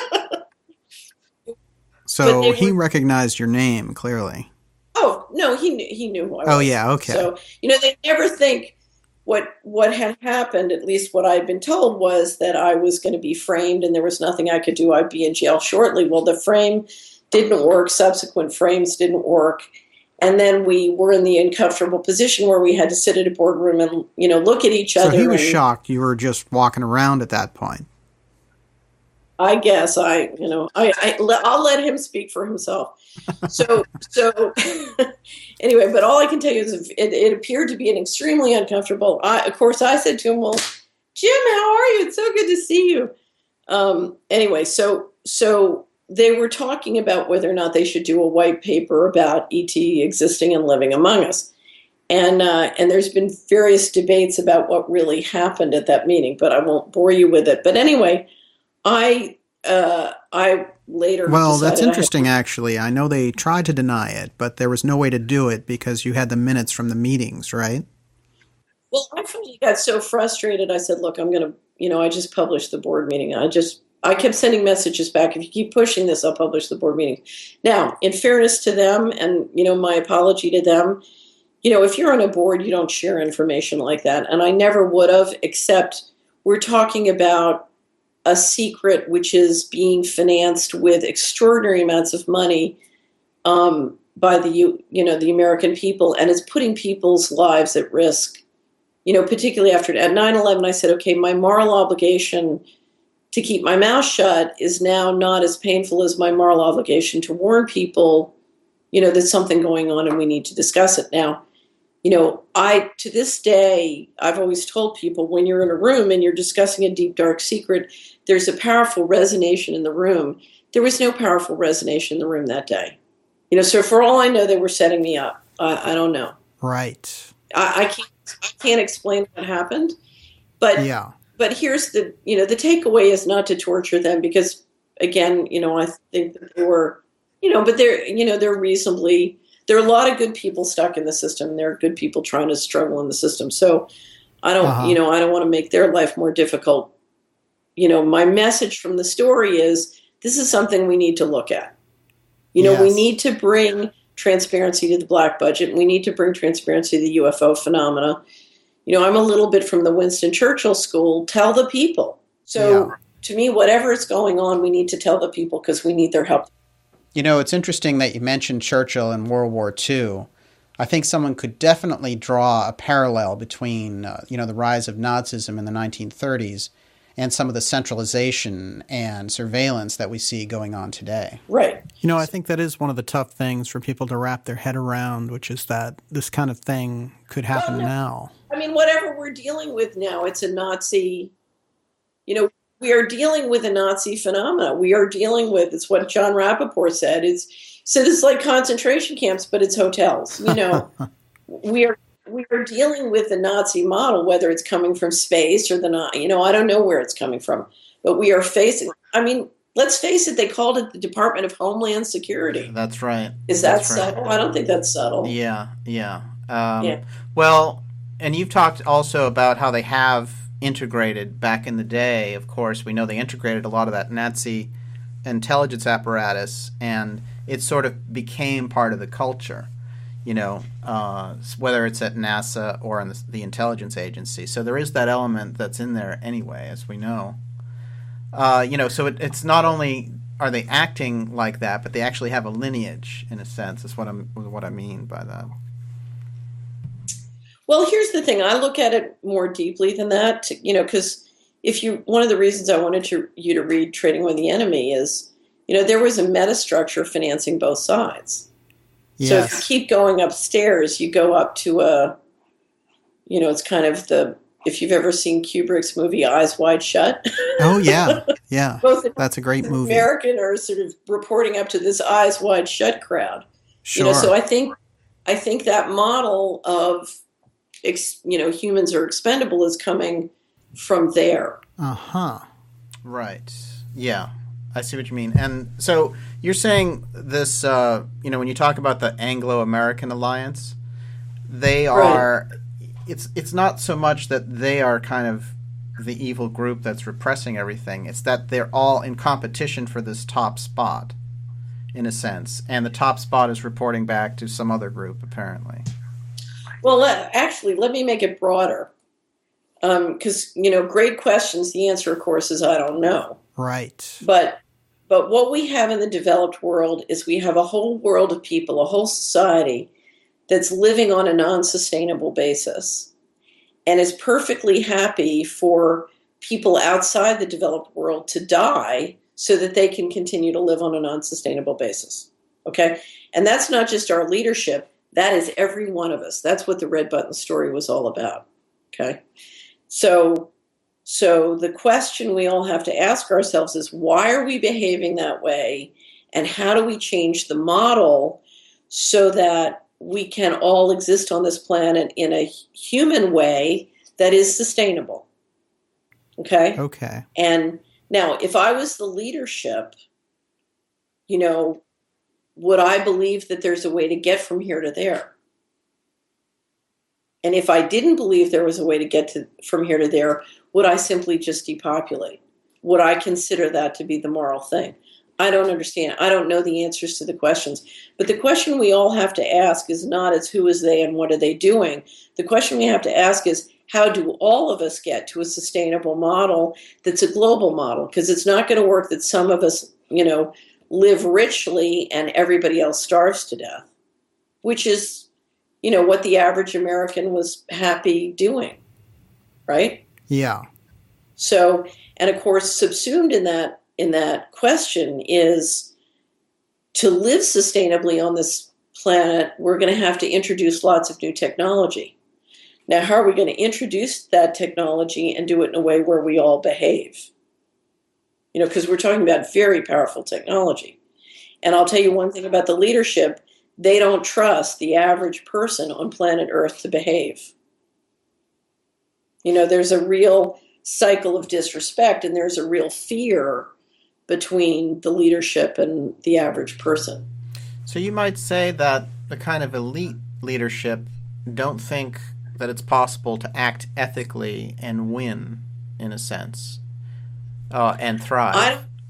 So he were, recognized your name, clearly. Oh, no, he knew, he knew who I was. Oh, yeah, okay. So, you know, they never think what what had happened, at least what I'd been told, was that I was going to be framed and there was nothing I could do. I'd be in jail shortly. Well, the frame didn't work. Subsequent frames didn't work. And then we were in the uncomfortable position where we had to sit at a boardroom and, you know, look at each other. So he was and, shocked you were just walking around at that point. I guess I, you know, I, I, I'll let him speak for himself. So, so anyway, but all I can tell you is it, it appeared to be an extremely uncomfortable. I, of course, I said to him, well, Jim, how are you? It's so good to see you. Um, anyway, so, so they were talking about whether or not they should do a white paper about E T existing and living among us. And, uh, and there's been various debates about what really happened at that meeting, but I won't bore you with it. But anyway, I uh, I later Well, that's interesting, I had, actually. I know they tried to deny it, but there was no way to do it because you had the minutes from the meetings, right? Well, I finally got so frustrated. I said, look, I'm going to, you know, I just published the board meeting. I just, I kept sending messages back. If you keep pushing this, I'll publish the board meeting. Now, in fairness to them, and, you know, my apology to them, you know, if you're on a board, you don't share information like that. And I never would have, except we're talking about a secret which is being financed with extraordinary amounts of money um, by the you know the American people, and it's putting people's lives at risk. You know, particularly after at nine eleven, I said, okay, my moral obligation to keep my mouth shut is now not as painful as my moral obligation to warn people, you know, there's something going on and we need to discuss it now. You know, I, to this day, I've always told people when you're in a room and you're discussing a deep, dark secret, there's a powerful resonance in the room. There was no powerful resonance in the room that day. You know, so for all I know, they were setting me up. I, I don't know. Right. I, I can't, I can't explain what happened, but, yeah. but here's the, you know, the takeaway is not to torture them because, again, you know, I think that they were, you know, but they're, you know, they're reasonably, there are a lot of good people stuck in the system. There are good people trying to struggle in the system. So I don't, uh-huh. you know, I don't want to make their life more difficult. You know, my message from the story is this is something we need to look at. You know, yes. we need to bring transparency to the black budget. We need to bring transparency to the U F O phenomena. You know, I'm a little bit from the Winston Churchill school. Tell the people. So yeah. to me, whatever is going on, we need to tell the people because we need their help. You know, it's interesting that you mentioned Churchill in World War Two. I think someone could definitely draw a parallel between, uh, you know, the rise of Nazism in the nineteen thirties and some of the centralization and surveillance that we see going on today. Right. You know, I think that is one of the tough things for people to wrap their head around, which is that this kind of thing could happen well, no. now. I mean, whatever we're dealing with now, it's a Nazi, you know, we are dealing with a Nazi phenomena. We are dealing with, it's what John Rappaport said, it's, so it's like concentration camps, but it's hotels. You know, we are we are dealing with the Nazi model, whether it's coming from space or the not, you know, I don't know where it's coming from, but we are facing, I mean, let's face it, they called it the Department of Homeland Security. That's right. Is that that's subtle? Right. I don't think that's subtle. Yeah, yeah. Um, yeah. Well, and you've talked also about how they have integrated back in the day. Of course, we know they integrated a lot of that Nazi intelligence apparatus, and it sort of became part of the culture. You know, uh, whether it's at NASA or in the, the intelligence agency. So there is that element that's in there anyway, as we know. Uh, you know, so it, it's not only are they acting like that, but they actually have a lineage, in a sense, is what I'm what I mean by that. Well, here's the thing. I look at it more deeply than that, you know, because if you, one of the reasons I wanted to, you to read Trading with the Enemy is, you know, there was a metastructure financing both sides. Yes. So if you keep going upstairs, you go up to a, you know, it's kind of the, if you've ever seen Kubrick's movie Eyes Wide Shut. Oh, yeah. Yeah. Both That's a great movie. American are sort of reporting up to this Eyes Wide Shut crowd. Sure. You know, so I think, I think that model of, you know, humans are expendable is coming from there. Uh-huh. Right. Yeah. I see what you mean. And so you're saying this, uh, you know, when you talk about the Anglo-American alliance, they are, right. it's it's not so much that they are kind of the evil group that's repressing everything. It's that they're all in competition for this top spot, in a sense. And the top spot is reporting back to some other group, apparently. Well, let, actually, let me make it broader. Because, um, you know, great questions. The answer, of course, is I don't know. Right. But but what we have in the developed world is we have a whole world of people, a whole society that's living on a non-sustainable basis and is perfectly happy for people outside the developed world to die so that they can continue to live on a non-sustainable basis. Okay? And that's not just our leadership. That is every one of us. That's what the Red Button story was all about. Okay? So... So the question we all have to ask ourselves is, why are we behaving that way? And how do we change the model so that we can all exist on this planet in a human way that is sustainable? Okay? Okay. And now, if I was the leadership, you know, would I believe that there's a way to get from here to there? And if I didn't believe there was a way to get to from here to there, would I simply just depopulate? Would I consider that to be the moral thing? I don't understand. I don't know the answers to the questions. But the question we all have to ask is not as who is they and what are they doing. The question we have to ask is, how do all of us get to a sustainable model that's a global model? Because it's not going to work that some of us, you know, live richly and everybody else starves to death, which is, you know, what the average American was happy doing, right? Yeah. So, and of course, subsumed in that in that question is, to live sustainably on this planet, we're going to have to introduce lots of new technology. Now, how are we going to introduce that technology and do it in a way where we all behave? You know, because we're talking about very powerful technology. And I'll tell you one thing about the leadership. They don't trust the average person on planet Earth to behave. You know, there's a real cycle of disrespect and there's a real fear between the leadership and the average person. So you might say that the kind of elite leadership don't think that it's possible to act ethically and win, in a sense, uh, and thrive. I don't, I don't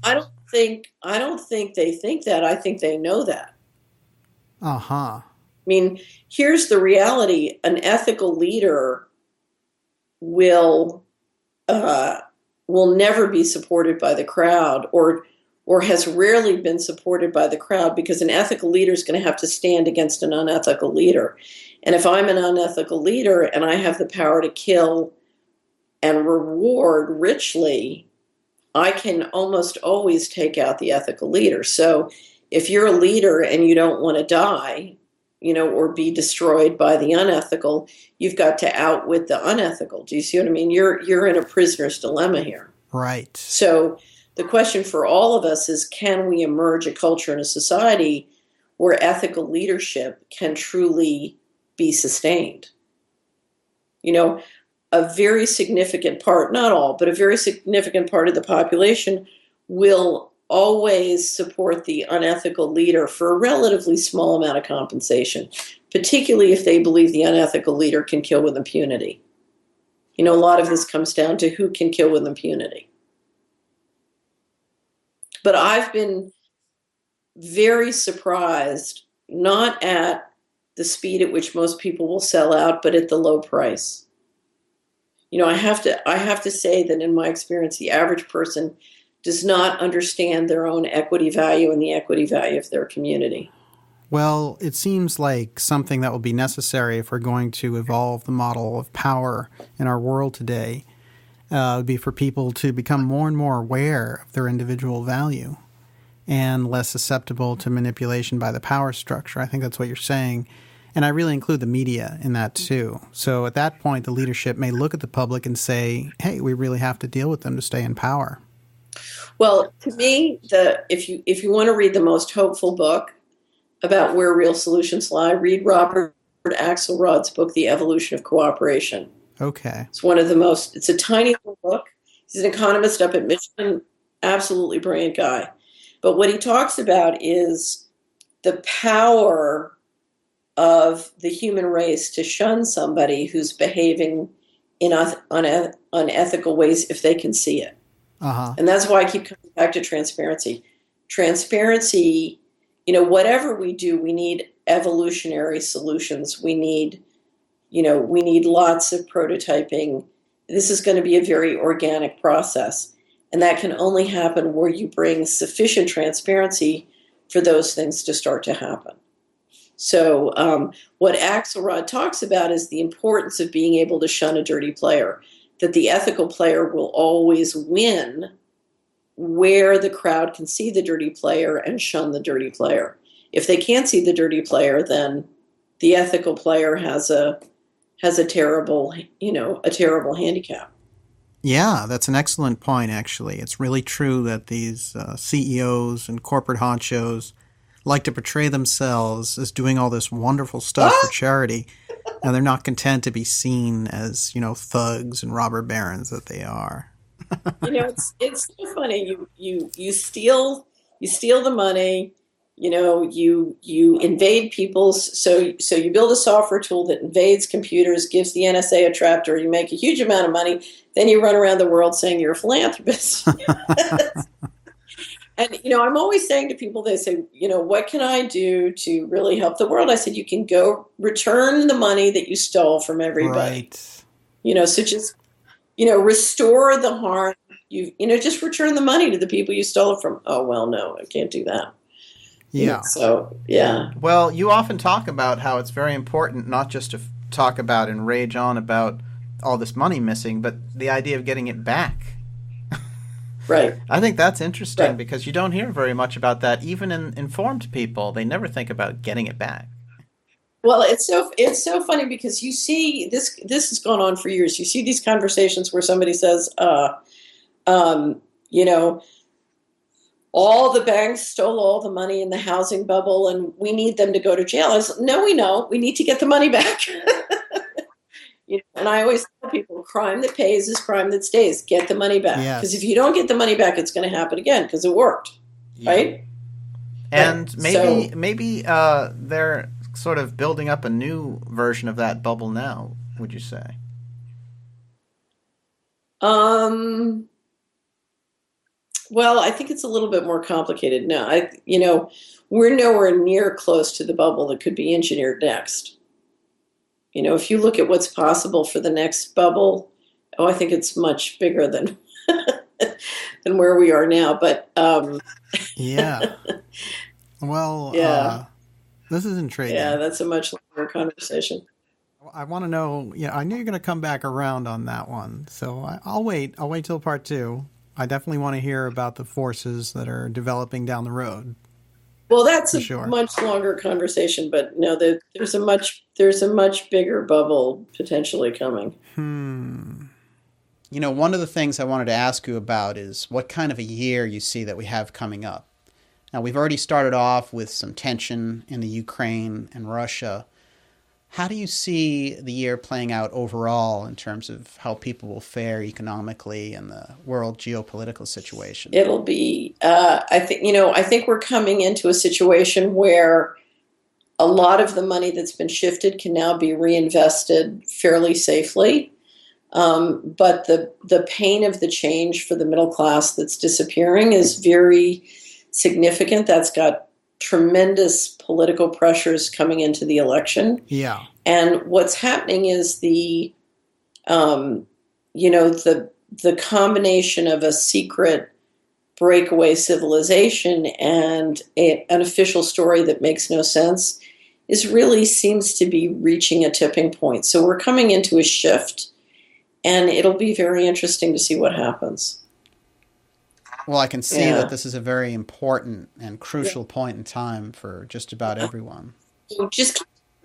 think I don't think they think that. I think they know that. Uh-huh. I mean, here's the reality. An ethical leader will uh, will never be supported by the crowd, or or has rarely been supported by the crowd, because an ethical leader is going to have to stand against an unethical leader. And if I'm an unethical leader and I have the power to kill and reward richly, I can almost always take out the ethical leader. So if you're a leader and you don't want to die, you know, or be destroyed by the unethical, you've got to outwit the unethical. Do you see what I mean? You're you're in a prisoner's dilemma here. Right. So the question for all of us is, can we emerge a culture and a society where ethical leadership can truly be sustained? You know, a very significant part, not all, but a very significant part of the population will always support the unethical leader for a relatively small amount of compensation, particularly if they believe the unethical leader can kill with impunity. You know, a lot of this comes down to who can kill with impunity. But I've been very surprised, not at the speed at which most people will sell out, but at the low price. You know, I have to I have to say that in my experience, the average person does not understand their own equity value and the equity value of their community. Well, it seems like something that will be necessary if we're going to evolve the model of power in our world today uh, would be for people to become more and more aware of their individual value and less susceptible to manipulation by the power structure. I think that's what you're saying. And I really include the media in that too. So at that point, the leadership may look at the public and say, hey, we really have to deal with them to stay in power. Well, to me, the if you if you want to read the most hopeful book about where real solutions lie, read Robert Axelrod's book, The Evolution of Cooperation. Okay. It's one of the most, it's a tiny little book. He's an economist up at Michigan, absolutely brilliant guy. But what he talks about is the power of the human race to shun somebody who's behaving in un- unethical ways if they can see it. Uh-huh. And that's why I keep coming back to transparency. Transparency, you know, whatever we do, we need evolutionary solutions. We need, you know, we need lots of prototyping. This is going to be a very organic process. And that can only happen where you bring sufficient transparency for those things to start to happen. So um, what Axelrod talks about is the importance of being able to shun a dirty player, that the ethical player will always win where the crowd can see the dirty player and shun the dirty player. If they can't see the dirty player, then the ethical player has a has a terrible, you know, a terrible handicap. Yeah, that's an excellent point, actually. It's really true that these uh, C E Os and corporate honchos like to portray themselves as doing all this wonderful stuff for charity, and they're not content to be seen as, you know, thugs and robber barons that they are. You know, it's it's so funny. You you you steal you steal the money. You know, you you invade people's. So so you build a software tool that invades computers, gives the N S A a trapdoor. You make a huge amount of money. Then you run around the world saying you're a philanthropist. And, you know, I'm always saying to people, they say, you know, what can I do to really help the world? I said, you can go return the money that you stole from everybody. Right. You know, so just, you know, restore the harm. You, you know, just return the money to the people you stole it from. Oh, well, no, I can't do that. Yeah. You know, so, yeah. Well, you often talk about how it's very important not just to f- talk about and rage on about all this money missing, but the idea of getting it back. Right. I think that's interesting right. because you don't hear very much about that. Even in informed people, they never think about getting it back. Well, it's so it's so funny because you see this this has gone on for years. You see these conversations where somebody says, uh, um, you know, all the banks stole all the money in the housing bubble, and we need them to go to jail. I was, no, we know. We need to get the money back. You know, and I always tell people, crime that pays is crime that stays. Get the money back. Because Yes. if you don't get the money back, it's going to happen again because it worked, Yeah. right? And Right. maybe So- maybe uh, they're sort of building up a new version of that bubble now, would you say? Um. Well, I think it's a little bit more complicated now. I, you know, we're nowhere near close to the bubble that could be engineered next. You know, if you look at what's possible for the next bubble, oh, I think it's much bigger than than where we are now. But um, yeah, well, yeah, uh, this is intriguing. Yeah, that's a much longer conversation. I want to know. Yeah, I knew you're going to come back around on that one, so I, I'll wait. I'll wait till part two. I definitely want to hear about the forces that are developing down the road. Well, that's a sure. much longer conversation, but no, there, there's a much there's a much bigger bubble potentially coming. Hmm. You know, one of the things I wanted to ask you about is what kind of a year you see that we have coming up. Now, we've already started off with some tension in the Ukraine and Russia. How do you see the year playing out overall in terms of how people will fare economically and the world geopolitical situation? It'll be, uh, I think, you know, I think we're coming into a situation where a lot of the money that's been shifted can now be reinvested fairly safely. Um, but the the pain of the change for the middle class that's disappearing is very significant. That's got tremendous political pressures coming into the election. Yeah. And what's happening is the, um, you know, the the combination of a secret breakaway civilization and a, an official story that makes no sense is really seems to be reaching a tipping point. So we're coming into a shift, and it'll be very interesting to see what happens. Well, I can see Yeah. that this is a very important and crucial yeah. point in time for just about everyone. Just,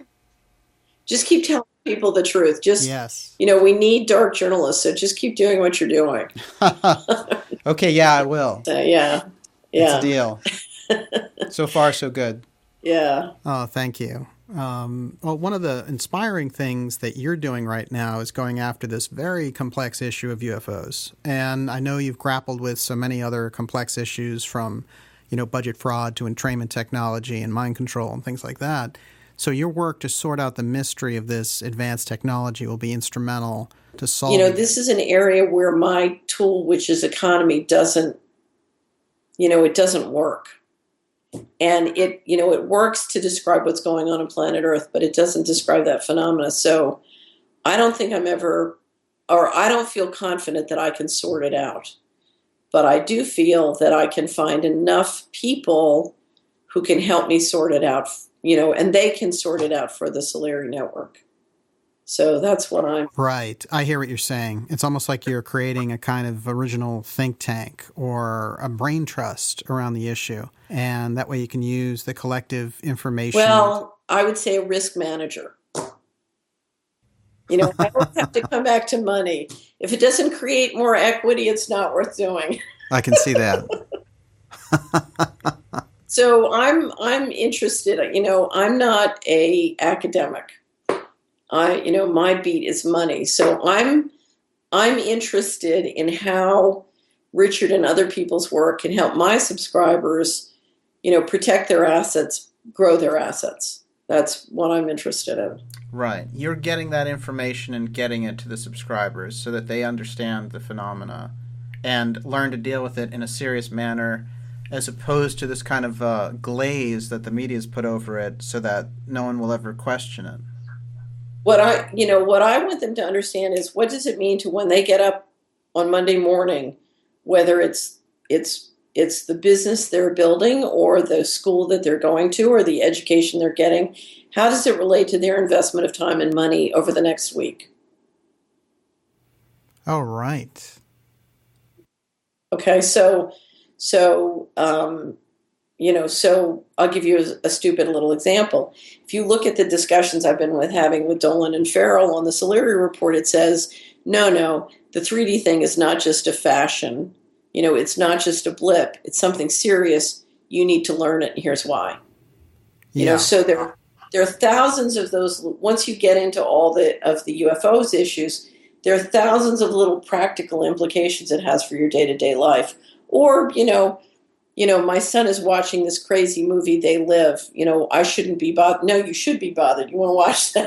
just keep telling people the truth. Just, yes. you know, we need dark journalists, so just keep doing what you're doing. Okay, yeah, I will. Uh, yeah, yeah. It's a deal. So far, so good. Yeah. Oh, thank you. Um, well, one of the inspiring things that you're doing right now is going after this very complex issue of U F Os. And I know you've grappled with so many other complex issues from, you know, budget fraud to entrainment technology and mind control and things like that. So your work to sort out the mystery of this advanced technology will be instrumental to solve. You know, this is an area where my tool, which is economy, doesn't, you know, it doesn't work. And it, you know, it works to describe what's going on on planet Earth, but it doesn't describe that phenomena. So I don't think I'm ever, or I don't feel confident that I can sort it out. But I do feel that I can find enough people who can help me sort it out, you know, and they can sort it out for the Solari network. So that's what I'm... Right. I hear what you're saying. It's almost like you're creating a kind of original think tank or a brain trust around the issue. And that way you can use the collective information. Well, I would say a risk manager. You know, I don't have to come back to money. If it doesn't create more equity, it's not worth doing. I can see that. So I'm I'm interested, you know, I'm not a academic. I, you know, my beat is money. So I'm, I'm interested in how Richard and other people's work can help my subscribers, you know, protect their assets, grow their assets. That's what I'm interested in. Right. You're getting that information and getting it to the subscribers so that they understand the phenomena and learn to deal with it in a serious manner, as opposed to this kind of uh, glaze that the media's put over it so that no one will ever question it. What I, you know, what I want them to understand is what does it mean to when they get up on Monday morning, whether it's it's it's the business they're building or the school that they're going to or the education they're getting, how does it relate to their investment of time and money over the next week? Oh, right. Okay, so so um, you know, so I'll give you a, a stupid little example. If you look at the discussions I've been with having with Dolan and Farrell on the Solari report, it says, no, no, the three D thing is not just a fashion. You know, it's not just a blip. It's something serious. You need to learn it, and here's why. You Yeah. know, so there, there are thousands of those. Once you get into all the of the U F Os issues, there are thousands of little practical implications it has for your day-to-day life. Or, you know, you know, my son is watching this crazy movie, They Live. You know, I shouldn't be bothered. No, you should be bothered. You want to watch that.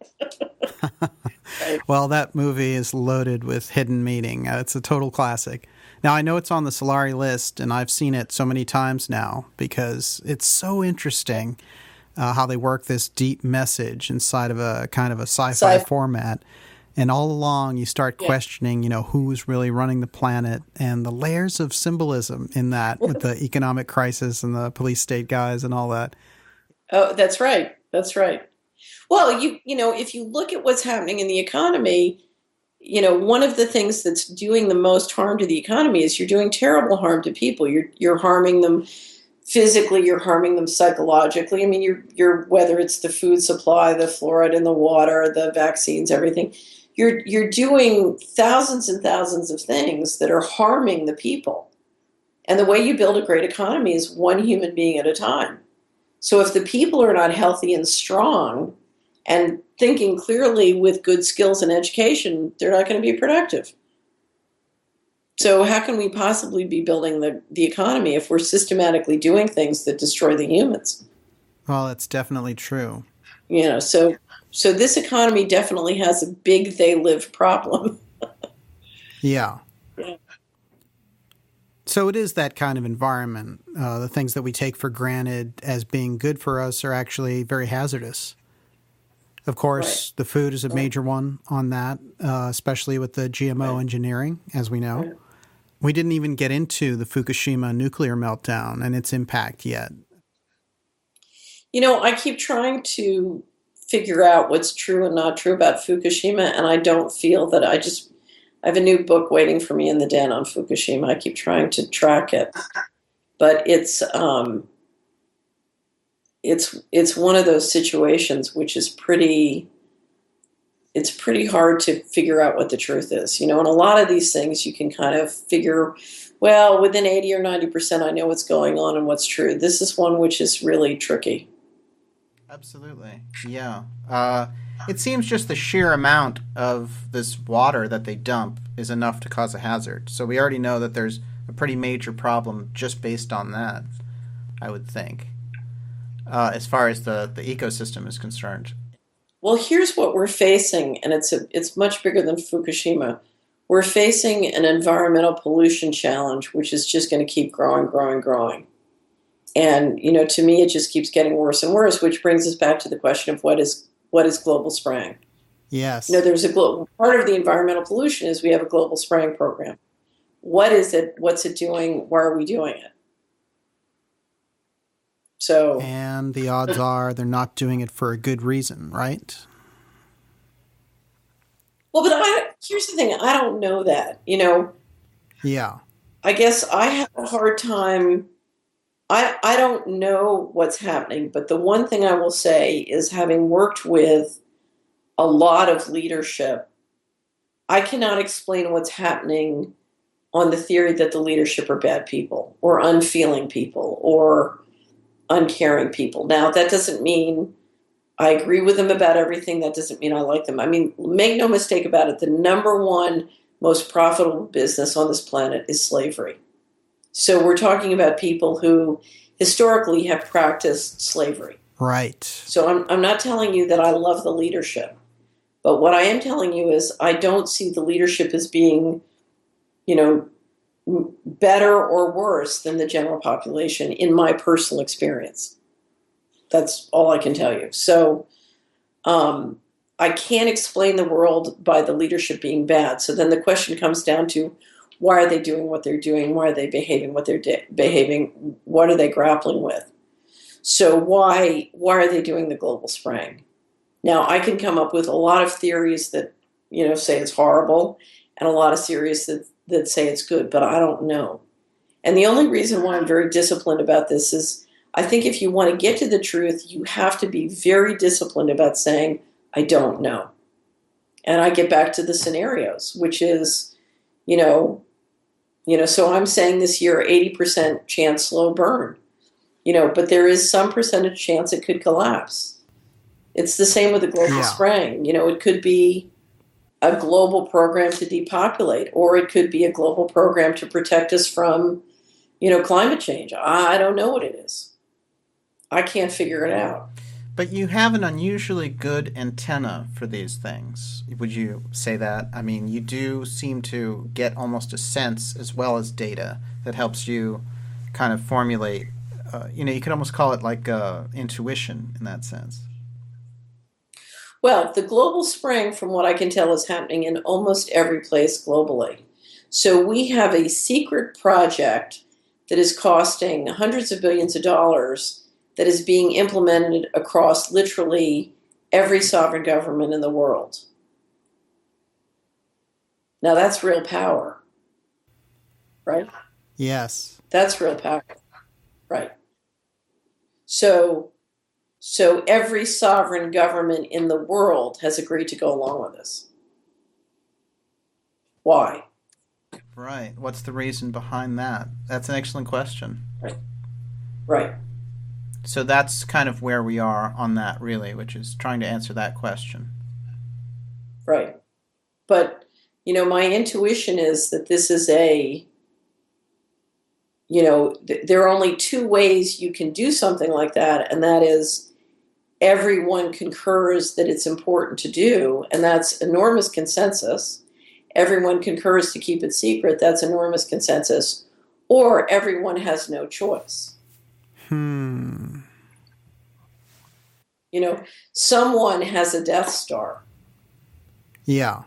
Right. Well, that movie is loaded with hidden meaning. Uh, it's a total classic. Now, I know it's on the Solari list, and I've seen it so many times now because it's so interesting uh, how they work this deep message inside of a kind of a sci-fi Sci- format. And all along, you start Yeah. questioning, you know, who's really running the planet and the layers of symbolism in that with the economic crisis and the police state guys and all that. Oh, that's right. That's right. Well, you you know, if you look at what's happening in the economy, you know, one of the things that's doing the most harm to the economy is you're doing terrible harm to people. You're you're harming them physically, you're harming them psychologically. I mean, you're you're whether it's the food supply, the fluoride in the water, the vaccines, everything. You're you're doing thousands and thousands of things that are harming the people. And the way you build a great economy is one human being at a time. So if the people are not healthy and strong and thinking clearly with good skills and education, they're not going to be productive. So how can we possibly be building the, the economy if we're systematically doing things that destroy the humans? Well, it's definitely true. You know, so so this economy definitely has a big they live problem. Yeah. Yeah. So it is that kind of environment. Uh, the things that we take for granted as being good for us are actually very hazardous. Of course, Right. the food is a major one on that, uh, especially with the G M O Right. engineering, as we know. Right. We didn't even get into the Fukushima nuclear meltdown and its impact yet. You know, I keep trying to figure out what's true and not true about Fukushima, and I don't feel that I just I have a new book waiting for me in the den on Fukushima. I keep trying to track it, but it's um, it's it's one of those situations which is pretty. It's pretty hard to figure out what the truth is, you know. And a lot of these things you can kind of figure, well, within eighty or ninety percent, I know what's going on and what's true. This is one which is really tricky. Absolutely. Yeah. Uh, it seems just the sheer amount of this water that they dump is enough to cause a hazard. So we already know that there's a pretty major problem just based on that, I would think, uh, as far as the, the ecosystem is concerned. Well, here's what we're facing, and it's a, it's much bigger than Fukushima. We're facing an environmental pollution challenge, which is just going to keep growing, growing, growing. And, you know, to me, it just keeps getting worse and worse, which brings us back to the question of what is what is global spraying. Yes. You know, there's a global part of the environmental pollution is we have a global spraying program. What is it? What's it doing? Why are we doing it? So, And the odds are they're not doing it for a good reason, right? well, but I, here's the thing. I don't know that. You know, Yeah. I guess I have a hard time. I, I don't know what's happening, but the one thing I will say is having worked with a lot of leadership, I cannot explain what's happening on the theory that the leadership are bad people or unfeeling people or uncaring people. Now, that doesn't mean I agree with them about everything. That doesn't mean I like them. I mean, make no mistake about it. The number one most profitable business on this planet is slavery. So we're talking about people who historically have practiced slavery. Right. So I'm, I'm not telling you that I love the leadership. But what I am telling you is I don't see the leadership as being, you know, better or worse than the general population in my personal experience. That's all I can tell you. So um, I can't explain the world by the leadership being bad. So then the question comes down to, why are they doing what they're doing? Why are they behaving what they're de- behaving? What are they grappling with? So why why are they doing the global spraying? Now, I can come up with a lot of theories that, you know, say it's horrible and a lot of theories that, that say it's good, but I don't know. And the only reason why I'm very disciplined about this is I think if you want to get to the truth, you have to be very disciplined about saying, I don't know. And I get back to the scenarios, which is, you know, you know, so I'm saying this year, eighty percent chance slow burn, you know, but there is some percentage chance it could collapse. It's the same with the global Yeah. spraying. You know, it could be a global program to depopulate, or it could be a global program to protect us from, you know, climate change. I don't know what it is. I can't figure it out. But you have an unusually good antenna for these things. Would you say that? I mean, you do seem to get almost a sense as well as data that helps you kind of formulate, uh, you know, you could almost call it like uh, intuition in that sense. Well, the global spring, from what I can tell, is happening in almost every place globally. So we have a secret project that is costing hundreds of billions of dollars that is being implemented across literally every sovereign government in the world. Now that's real power, right? Yes. That's real power, right? So, so every sovereign government in the world has agreed to go along with this. Why? Right. What's the reason behind that? That's an excellent question. Right. Right. So that's kind of where we are on that, really, which is trying to answer that question. Right. But, you know, my intuition is that this is a, you know, th- there are only two ways you can do something like that, and that is everyone concurs that it's important to do, and that's enormous consensus. Everyone concurs to keep it secret, that's enormous consensus, or everyone has no choice. Hmm. You know, someone has a Death Star. Yeah.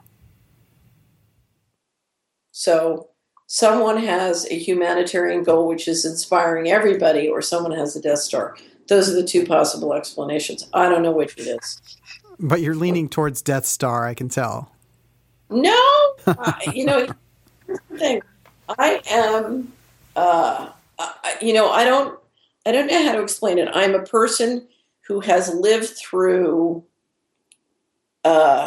So someone has a humanitarian goal which is inspiring everybody, or someone has a Death Star. Those are the two possible explanations. I don't know which it is. But you're leaning towards Death Star, I can tell. No, uh, you know, here's the thing. I am, uh, I, you know, I don't, I don't know how to explain it. I'm a person who has lived through, uh,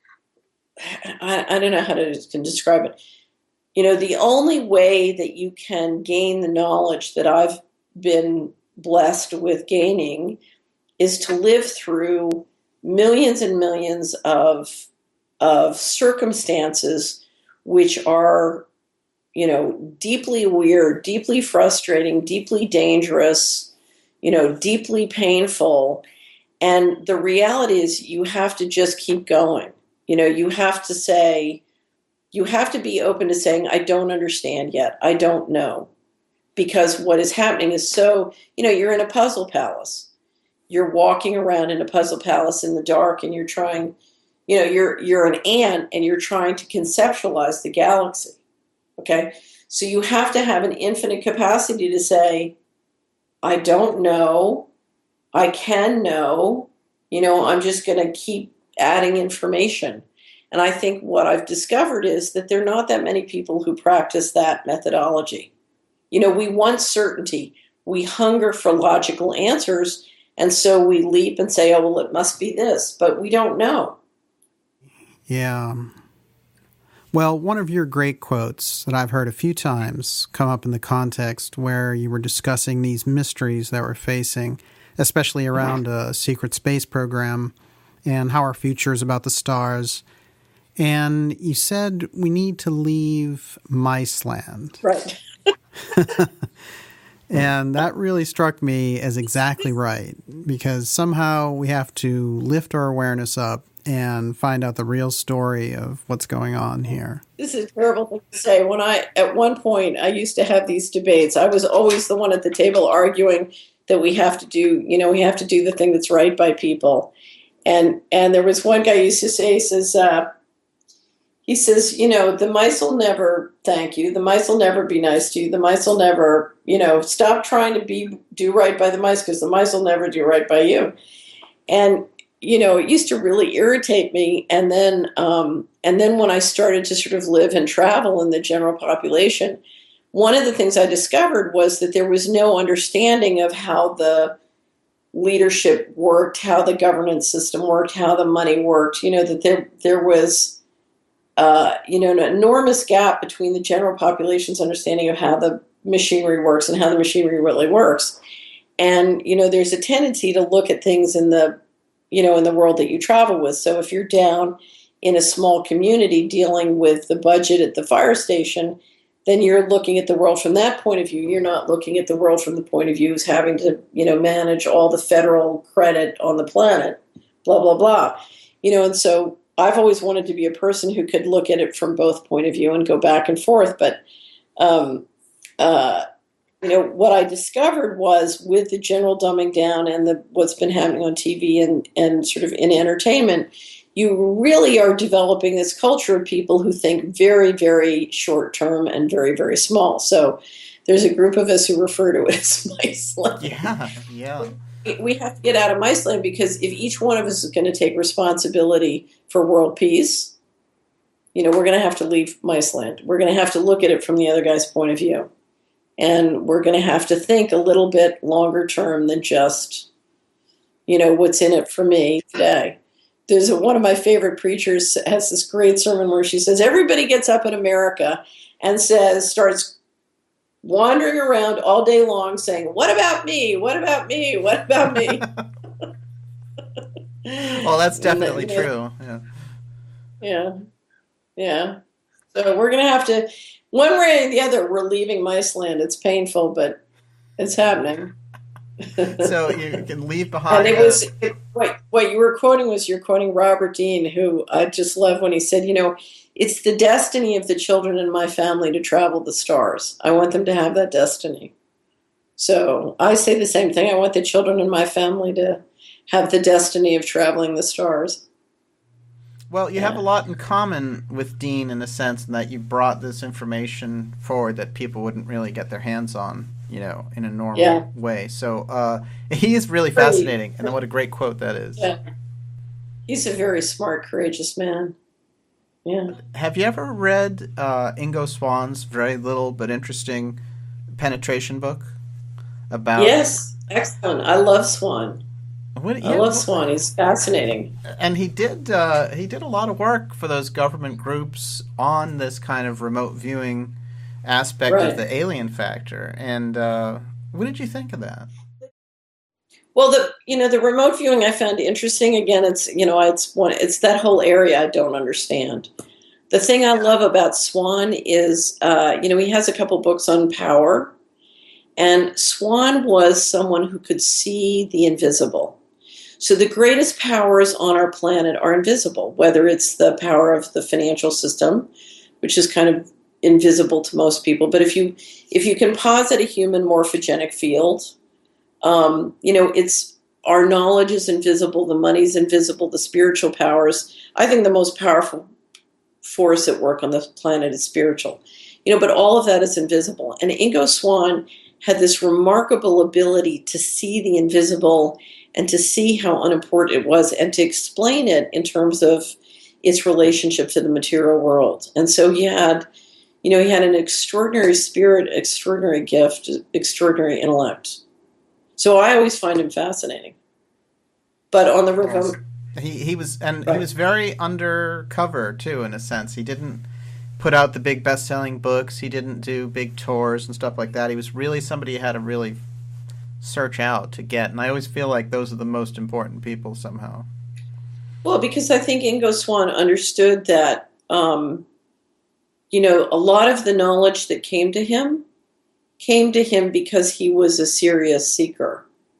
I, I don't know how to can describe it. You know, the only way that you can gain the knowledge that I've been blessed with gaining is to live through millions and millions of of circumstances which are, you know, deeply weird, deeply frustrating, deeply dangerous, you know, deeply painful. And the reality is you have to just keep going. You know, you have to say, you have to be open to saying, I don't understand yet. I don't know. Because what is happening is so, you know, you're in a puzzle palace. You're walking around in a puzzle palace in the dark and you're trying, you know, you're you're an ant and you're trying to conceptualize the galaxy. Okay? So you have to have an infinite capacity to say, I don't know. I can know. You know, I'm just going to keep adding information. And I think what I've discovered is that there are not that many people who practice that methodology. You know, we want certainty. We hunger for logical answers. And so we leap and say, oh, well, it must be this. But we don't know. Yeah. Well, one of your great quotes that I've heard a few times come up in the context where you were discussing these mysteries that we're facing, especially around a secret space program and how our future is about the stars. And you said we need to leave Miceland. Right. And that really struck me as exactly right, because somehow we have to lift our awareness up and find out the real story of what's going on here. This is a terrible thing to say. When I, at one point, I used to have these debates. I was always the one at the table arguing that we have to do, you know, we have to do the thing that's right by people. And and there was one guy who used to say, he says, uh, he says, you know, the mice will never thank you. The mice will never be nice to you. The mice will never, you know, stop trying to be do right by the mice because the mice will never do right by you. And, you know, it used to really irritate me. And then, um, and then when I started to sort of live and travel in the general population, one of the things I discovered was that there was no understanding of how the leadership worked, how the governance system worked, how the money worked. You know, that there there was, uh, you know, an enormous gap between the general population's understanding of how the machinery works and how the machinery really works. And, you know, there's a tendency to look at things in the, you know, in the world that you travel with. So if you're down in a small community dealing with the budget at the fire station, then you're looking at the world from that point of view. You're not looking at the world from the point of view as having to, you know, manage all the federal credit on the planet, blah, blah, blah. You know, and so I've always wanted to be a person who could look at it from both point of view and go back and forth. But, um, uh, you know, what I discovered was with the general dumbing down and the what's been happening on T V and, and sort of in entertainment, you really are developing this culture of people who think very, very short term and very, very small. So there's a group of us who refer to it as Miceland. Yeah, yeah. We have to get out of Miceland, because if each one of us is going to take responsibility for world peace, you know, we're going to have to leave Miceland. We're going to have to look at it from the other guy's point of view. And we're going to have to think a little bit longer term than just, you know, what's in it for me today. There's a, one of my favorite preachers has this great sermon where she says, everybody gets up in America and says, starts wandering around all day long saying, what about me? What about me? What about me? Well, that's definitely then, true. Yeah. Yeah. Yeah. So we're going to have to, one way or the other, we're leaving Miceland. It's painful, but it's happening. So you can leave behind. And it was it, what, what you were quoting was you're quoting Robert Dean, who I just love when he said, you know, it's the destiny of the children in my family to travel the stars. I want them to have that destiny. So I say the same thing. I want the children in my family to have the destiny of traveling the stars. Well, you Yeah. have a lot in common with Dean in the sense that you brought this information forward that people wouldn't really get their hands on, you know, in a normal Yeah. way. So uh, he is really Pretty- fascinating, and what a great quote that is. Yeah. He's a very smart, courageous man. Yeah. Have you ever read uh, Ingo Swann's very little but interesting penetration book about? Yes. Excellent. I love Swan. What, I yeah, love Swan. He's fascinating. And he did uh, he did a lot of work for those government groups on this kind of remote viewing aspect Right. of the alien factor. And uh, what did you think of that? Well, the you know the remote viewing I found interesting. Again, it's you know it's one it's that whole area I don't understand. The thing I love about Swan is uh, you know he has a couple books on power, and Swan was someone who could see the invisible. So the greatest powers on our planet are invisible, whether it's the power of the financial system, which is kind of invisible to most people. But if you if you can posit a human morphogenic field, um, you know, it's our knowledge is invisible, the money's invisible, the spiritual powers. I think the most powerful force at work on the planet is spiritual. You know, but all of that is invisible. And Ingo Swann had this remarkable ability to see the invisible and to see how unimportant it was and to explain it in terms of its relationship to the material world. And so he had, you know, he had an extraordinary spirit, extraordinary gift, extraordinary intellect. So I always find him fascinating. But on the remote... He he was and Right. he was very undercover too, in a sense. He didn't put out the big best-selling books. He didn't do big tours and stuff like that. He was really somebody you had to really search out to get. And I always feel like those are the most important people somehow. Well, because I think Ingo Swann understood that, um, you know, a lot of the knowledge that came to him came to him because he was a serious seeker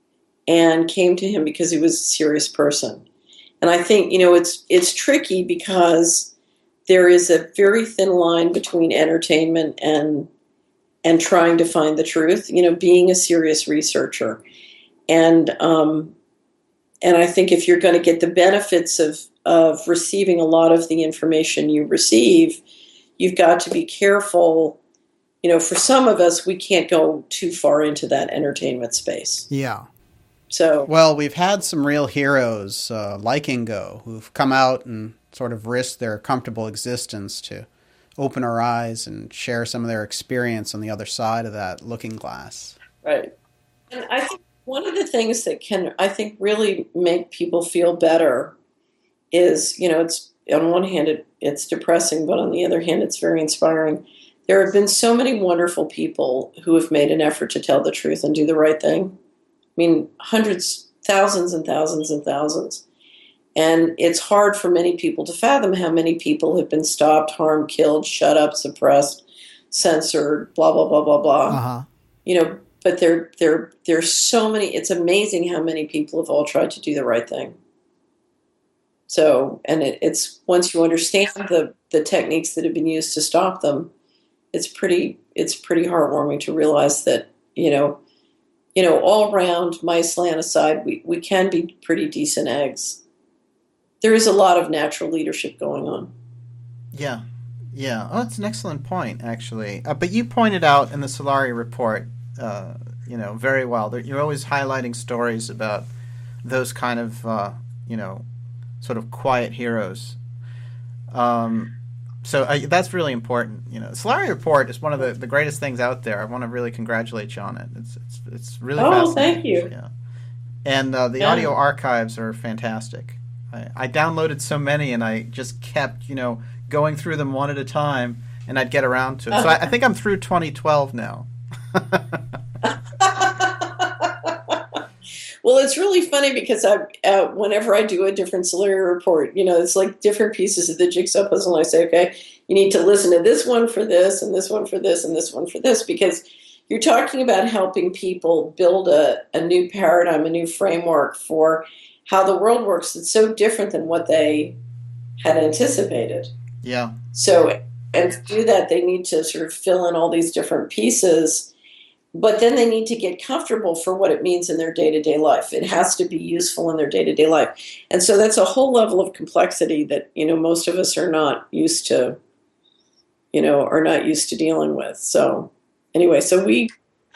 and came to him because he was a serious person. And I think, you know, it's it's tricky because there is a very thin line between entertainment and and trying to find the truth, you know, being a serious researcher. And um, and I think if you're going to get the benefits of, of receiving a lot of the information you receive, you've got to be careful. You know, for some of us, we can't go too far into that entertainment space. Yeah. So, Well, we've had some real heroes uh, like Ingo who've come out and sort of risked their comfortable existence to open our eyes and share some of their experience on the other side of that looking glass. right. And I think one of the things that can, I think, really make people feel better is, you know, it's on one hand, it, it's depressing, but on the other hand, it's very inspiring. There have been so many wonderful people who have made an effort to tell the truth and do the right thing. I mean, hundreds, thousands and thousands and thousands. And it's hard for many people to fathom how many people have been stopped, harmed, killed, shut up, suppressed, censored, blah, blah, blah, blah, blah. Uh-huh. You know, but there, there, there's so many, it's amazing how many people have all tried to do the right thing. So, and it, it's, once you understand the, the techniques that have been used to stop them, it's pretty, it's pretty heartwarming to realize that, you know, you know, all around, mice land aside, we, we can be pretty decent eggs. There is a lot of natural leadership going on. Yeah. Yeah. Oh, that's an excellent point, actually. Uh, but you pointed out in the Solari report, uh, you know, very well, that you're always highlighting stories about those kind of, uh, you know, sort of quiet heroes. Um, so uh, that's really important. You know, the Solari report is one of the, the greatest things out there. I want to really congratulate you on it. It's it's it's really oh, fascinating. thank you. Yeah. And uh, the yeah. audio archives are fantastic. I, I downloaded so many, and I just kept, you know, going through them one at a time, and I'd get around to it. So I, I think I'm through twenty twelve now. Well, it's really funny because I, uh, whenever I do a different Solari report, you know, it's like different pieces of the jigsaw puzzle. And I say, okay, you need to listen to this one for this, and this one for this, and this one for this, because you're talking about helping people build a, a new paradigm, a new framework for how the world works. It's so different than what they had anticipated. Yeah. So, and to do that, they need to sort of fill in all these different pieces. But then they need to get comfortable for what it means in their day-to-day life. It has to be useful in their day-to-day life. And so that's a whole level of complexity that, you know, most of us are not used to, you know, are not used to dealing with. So anyway, so we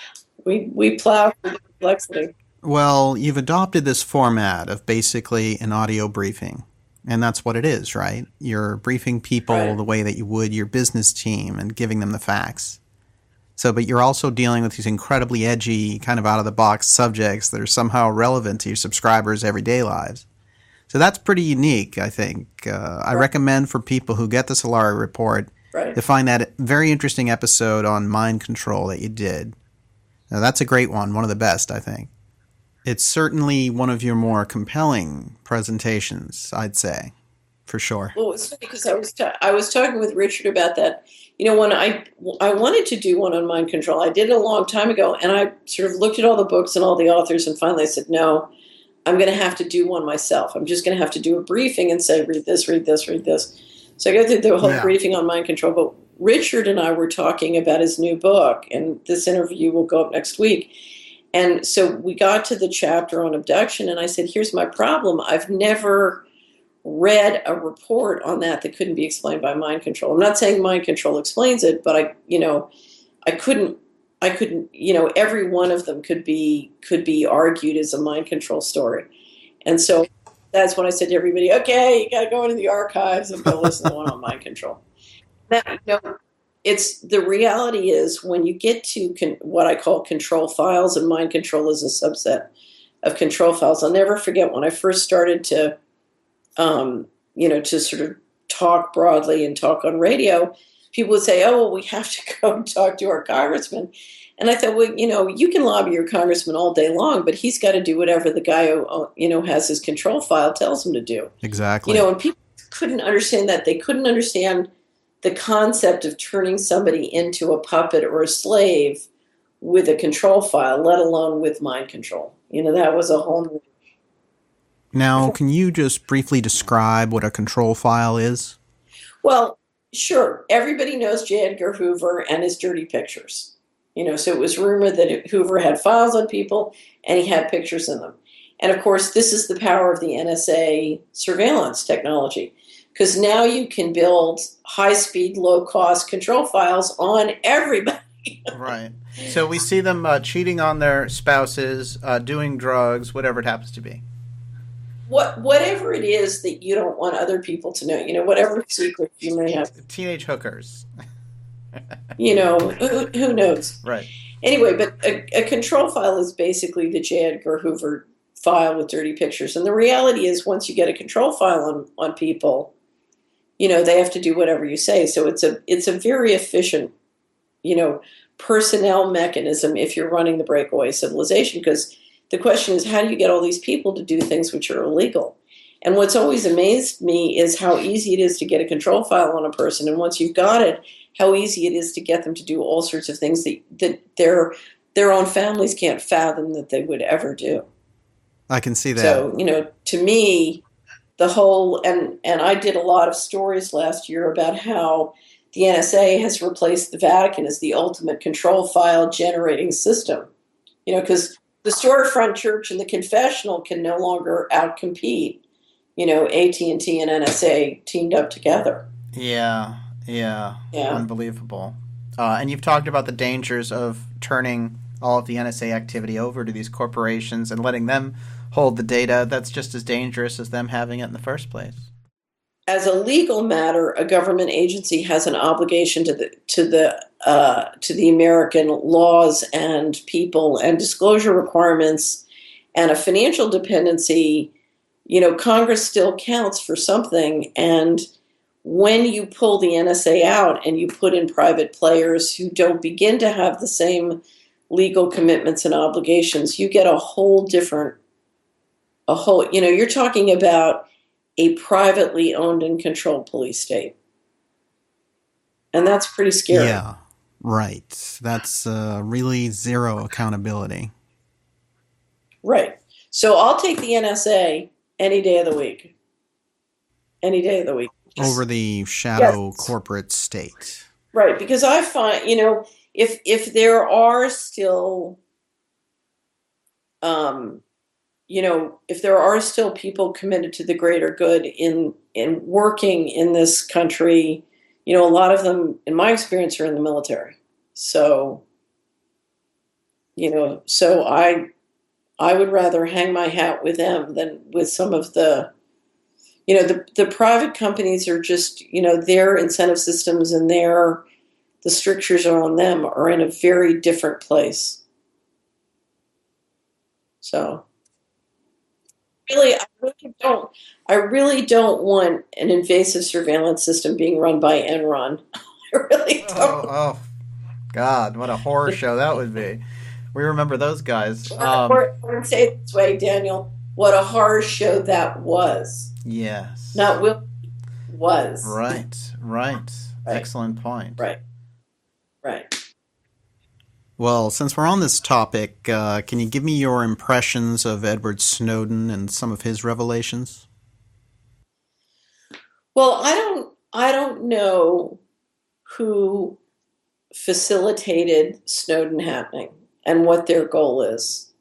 we we plow through the complexity. Well, you've adopted this format of basically an audio briefing. And that's what it is, right? You're briefing people Right. the way that you would your business team and giving them the facts. So, but you're also dealing with these incredibly edgy, kind of out-of-the-box subjects that are somehow relevant to your subscribers' everyday lives. So that's pretty unique, I think. Uh, I recommend for people who get the Solari report Right. to find that very interesting episode on mind control that you did. Now, that's a great one, one of the best, I think. It's certainly one of your more compelling presentations, I'd say, for sure. Well, it's funny because I was ta- I was talking with Richard about that. You know, when I I wanted to do one on mind control, I did it a long time ago, and I sort of looked at all the books and all the authors, and finally I said, no, I'm going to have to do one myself. I'm just going to have to do a briefing and say, read this, read this, read this. So I go through the whole Yeah. briefing on mind control. But Richard and I were talking about his new book, and this interview will go up next week. And so we got to the chapter on abduction, and I said, here's my problem. I've never read a report on that that couldn't be explained by mind control. I'm not saying mind control explains it, but I, you know, I couldn't, I couldn't, you know, every one of them could be, could be argued as a mind control story. And so that's when I said to everybody, okay, you got to go into the archives and go listen to one on mind control. Now, you know, it's the reality is when you get to con- what I call control files, and mind control is a subset of control files. I'll never forget when I first started to, um, you know, to sort of talk broadly and talk on radio, people would say, oh, well, we have to go and talk to our congressman. And I thought, well, you know, you can lobby your congressman all day long, but he's got to do whatever the guy who, you know, has his control file tells him to do. Exactly. You know, and people couldn't understand that. They couldn't understand the concept of turning somebody into a puppet or a slave with a control file, let alone with mind control. You know, that was a whole new. Now, can you just briefly describe what a control file is? Well, sure. Everybody knows J. Edgar Hoover and his dirty pictures. You know, so it was rumored that Hoover had files on people and he had pictures in them. And of course, this is the power of the N S A surveillance technology, because now you can build high-speed, low-cost control files on everybody. Right. So we see them uh, cheating on their spouses, uh, doing drugs, whatever it happens to be. What, whatever it is that you don't want other people to know, you know, whatever secret you may have. Teenage hookers. You know, who, who knows? Right. Anyway, but a, a control file is basically the J. Edgar Hoover file with dirty pictures. And the reality is once you get a control file on, on people, you know, they have to do whatever you say. So it's a it's a very efficient, you know, personnel mechanism if you're running the breakaway civilization, because the question is, how do you get all these people to do things which are illegal? And what's always amazed me is how easy it is to get a control file on a person. And once you've got it, how easy it is to get them to do all sorts of things that, that their their own families can't fathom that they would ever do. I can see that. So, you know, to me, the whole, and, and I did a lot of stories last year about how the N S A has replaced the Vatican as the ultimate control file generating system. You know, because the storefront church and the confessional can no longer outcompete, you know, A T and T and N S A teamed up together. Yeah, yeah, yeah. Unbelievable. Uh, and you've talked about the dangers of turning all of the N S A activity over to these corporations and letting them hold the data. That's just as dangerous as them having it in the first place. As a legal matter, a government agency has an obligation to the to the uh, to the American laws and people and disclosure requirements, and a financial dependency. You know, Congress still counts for something, and when you pull the N S A out and you put in private players who don't begin to have the same legal commitments and obligations, you get a whole different, a whole. You know, you're talking about a privately owned and controlled police state. And that's pretty scary. Yeah, right. That's uh, really zero accountability. Right. So I'll take the N S A any day of the week. Any day of the week. Just, over the shadow yes. corporate state. Right. Because I find, you know, if if there are still um you know, if there are still people committed to the greater good in in working in this country, you know, a lot of them, in my experience, are in the military. So, you know, so I I would rather hang my hat with them than with some of the, you know, the the private companies are just, you know, their incentive systems and their the strictures are on them are in a very different place. So. Really, I really don't. I really don't want an invasive surveillance system being run by Enron. I really don't. Oh, oh, God! What a horror show that would be. We remember those guys. Um, or, or, or say it this way, Daniel. What a horror show that was. Yes. Not will was. Right. Right. Right. Excellent point. Right. Right. Well, since we're on this topic, uh, can you give me your impressions of Edward Snowden and some of his revelations? Well, I don't I don't know who facilitated Snowden happening and what their goal is.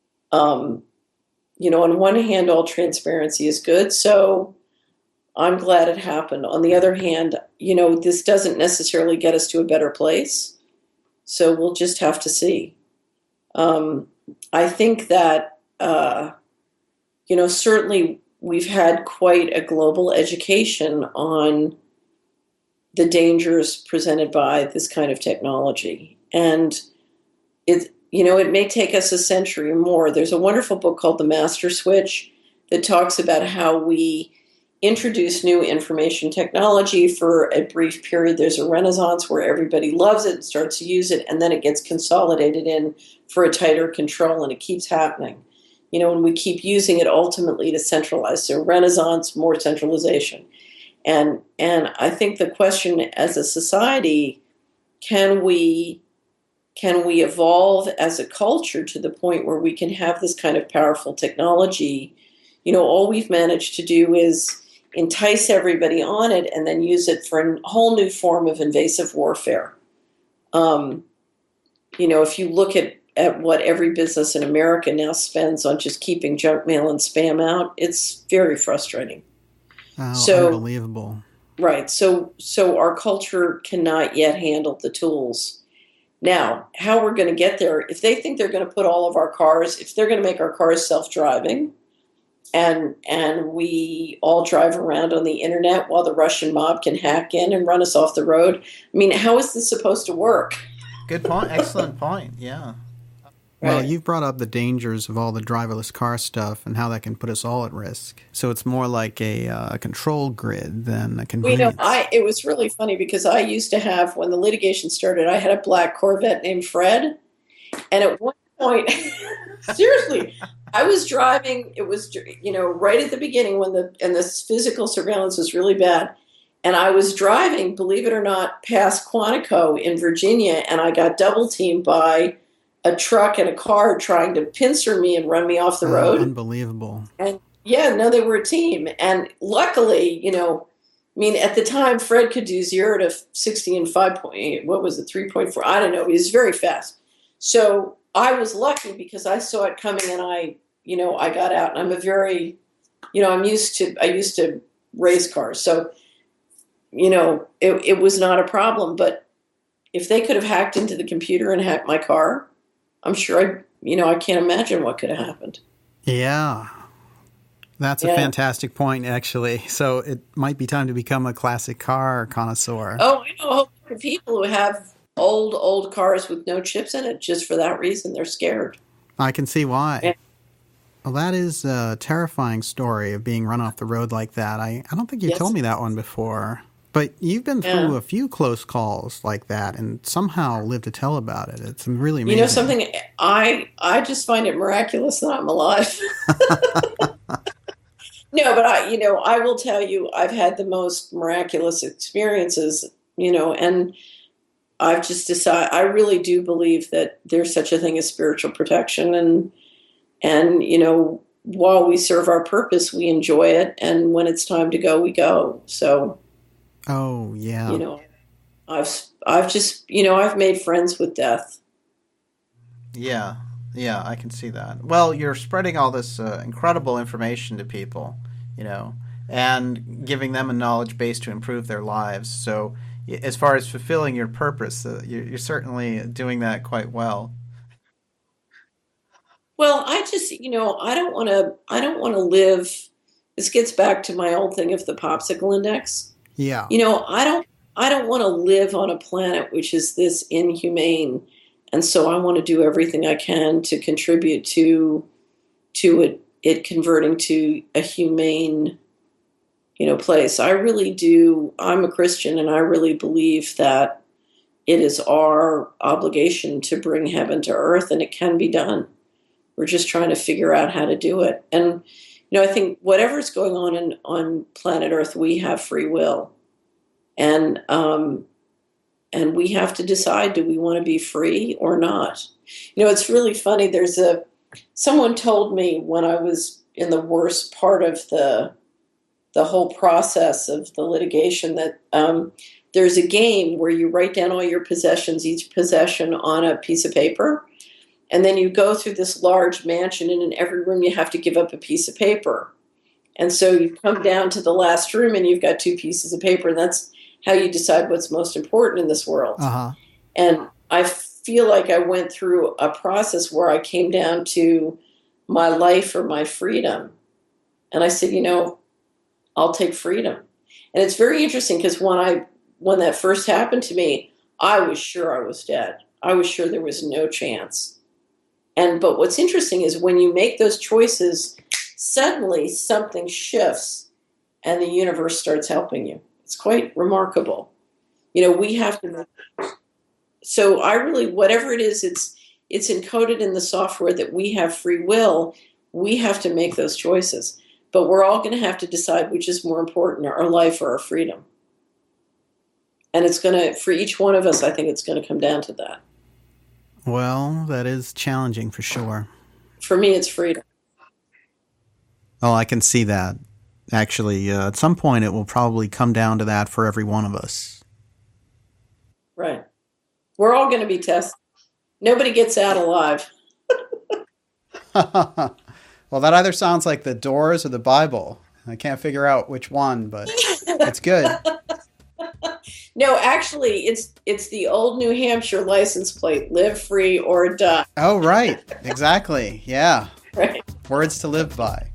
Um, you know, on one hand, all transparency is good, so I'm glad it happened. On the other hand, you know, this doesn't necessarily get us to a better place. So we'll just have to see. Um, I think that, uh, you know, certainly we've had quite a global education on the dangers presented by this kind of technology. And, it, you know, it may take us a century or more. There's a wonderful book called The Master Switch that talks about how we introduce new information technology for a brief period. There's a renaissance where everybody loves it and starts to use it, and then it gets consolidated in for a tighter control, and it keeps happening. You know, and we keep using it ultimately to centralize. So renaissance, more centralization. And and I think the question as a society, can we can we evolve as a culture to the point where we can have this kind of powerful technology? You know, all we've managed to do is entice everybody on it and then use it for a whole new form of invasive warfare. Um, you know, if you look at, at what every business in America now spends on just keeping junk mail and spam out, it's very frustrating. Oh, so, unbelievable. Right. So, so our culture cannot yet handle the tools. Now, how we're going to get there, if they think they're going to put all of our cars, if they're going to make our cars self-driving, And and we all drive around on the internet while the Russian mob can hack in and run us off the road. I mean, how is this supposed to work? Good point. Excellent point. Yeah. Well, Right. you've brought up the dangers of all the driverless car stuff and how that can put us all at risk. So it's more like a, uh, a control grid than a You convenience. know, I it was really funny because I used to have, when the litigation started, I had a black Corvette named Fred. And at one point, seriously, I was driving, it was, you know, right at the beginning when the, and this physical surveillance was really bad. And I was driving, believe it or not, past Quantico in Virginia, and I got double teamed by a truck and a car trying to pincer me and run me off the road. Oh, unbelievable. And yeah, no, they were a team. And luckily, you know, I mean, at the time, Fred could do zero to sixty in five point eight. What was it, three point four? I don't know. He was very fast. So I was lucky because I saw it coming, and I, you know, I got out. And I'm a very, you know, I'm used to, I used to race cars. So, you know, it, it was not a problem. But if they could have hacked into the computer and hacked my car, I'm sure I, you know, I can't imagine what could have happened. Yeah. That's a yeah. fantastic point, actually. So it might be time to become a classic car connoisseur. Oh, I know a whole bunch of people who have old, old cars with no chips in it just for that reason. They're scared. I can see why. Yeah. Well, that is a terrifying story of being run off the road like that. I, I don't think you Yes. told me that one before. But you've been through Yeah. a few close calls like that and somehow lived to tell about it. It's really amazing. You know something? I I just find it miraculous that I'm alive. No, but I, you know, I will tell you, I've had the most miraculous experiences, you know, and I've just decided, I really do believe that there's such a thing as spiritual protection. And, and, you know, while we serve our purpose, we enjoy it. And when it's time to go, we go. So, Oh, yeah. you know, I've, I've just, you know, I've made friends with death. Yeah, yeah, I can see that. Well, you're spreading all this uh, incredible information to people, you know, and giving them a knowledge base to improve their lives. So y- as far as fulfilling your purpose, uh, you're, you're certainly doing that quite well. Well, I just, you know, I don't want to, I don't want to live. This gets back to my old thing of the popsicle index. Yeah. You know, I don't, I don't want to live on a planet which is this inhumane. And so I want to do everything I can to contribute to, to it, it converting to a humane, you know, place. I really do. I'm a Christian, and I really believe that it is our obligation to bring heaven to earth, and it can be done. We're just trying to figure out how to do it. And, you know, I think whatever's going on in, on planet Earth, we have free will. And, um, and we have to decide, do we want to be free or not? You know, it's really funny. There's a, someone told me when I was in the worst part of the, the whole process of the litigation that, um, there's a game where you write down all your possessions, each possession on a piece of paper. And then you go through this large mansion, and in every room you have to give up a piece of paper. And so you come down to the last room, and you've got two pieces of paper, and that's how you decide what's most important in this world. Uh-huh. And I feel like I went through a process where I came down to my life or my freedom. And I said, you know, I'll take freedom. And it's very interesting because when I when that first happened to me, I was sure I was dead. I was sure there was no chance. And but what's interesting is when you make those choices, suddenly something shifts and the universe starts helping you. It's quite remarkable. You know, we have to. So I really, whatever it is, it's it's encoded in the software that we have free will. We have to make those choices. But we're all going to have to decide which is more important, our life or our freedom. And it's going to, for each one of us, I think it's going to come down to that. Well, that is challenging for sure. For me, it's freedom. Oh, I can see that. Actually, uh, at some point it will probably come down to that for every one of us. Right. We're all going to be tested. Nobody gets out alive. Well, that either sounds like The Doors or the Bible. I can't figure out which one, but it's good. No, actually, it's it's the old New Hampshire license plate, live free or die. Oh, right. Exactly. Yeah. Right. Words to live by.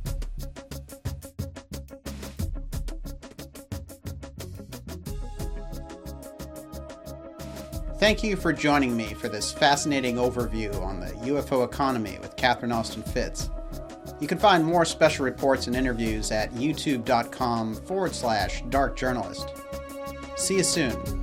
Thank you for joining me for this fascinating overview on the U F O economy with Catherine Austin Fitts. You can find more special reports and interviews at youtube.com forward slash dark journalist. See you soon.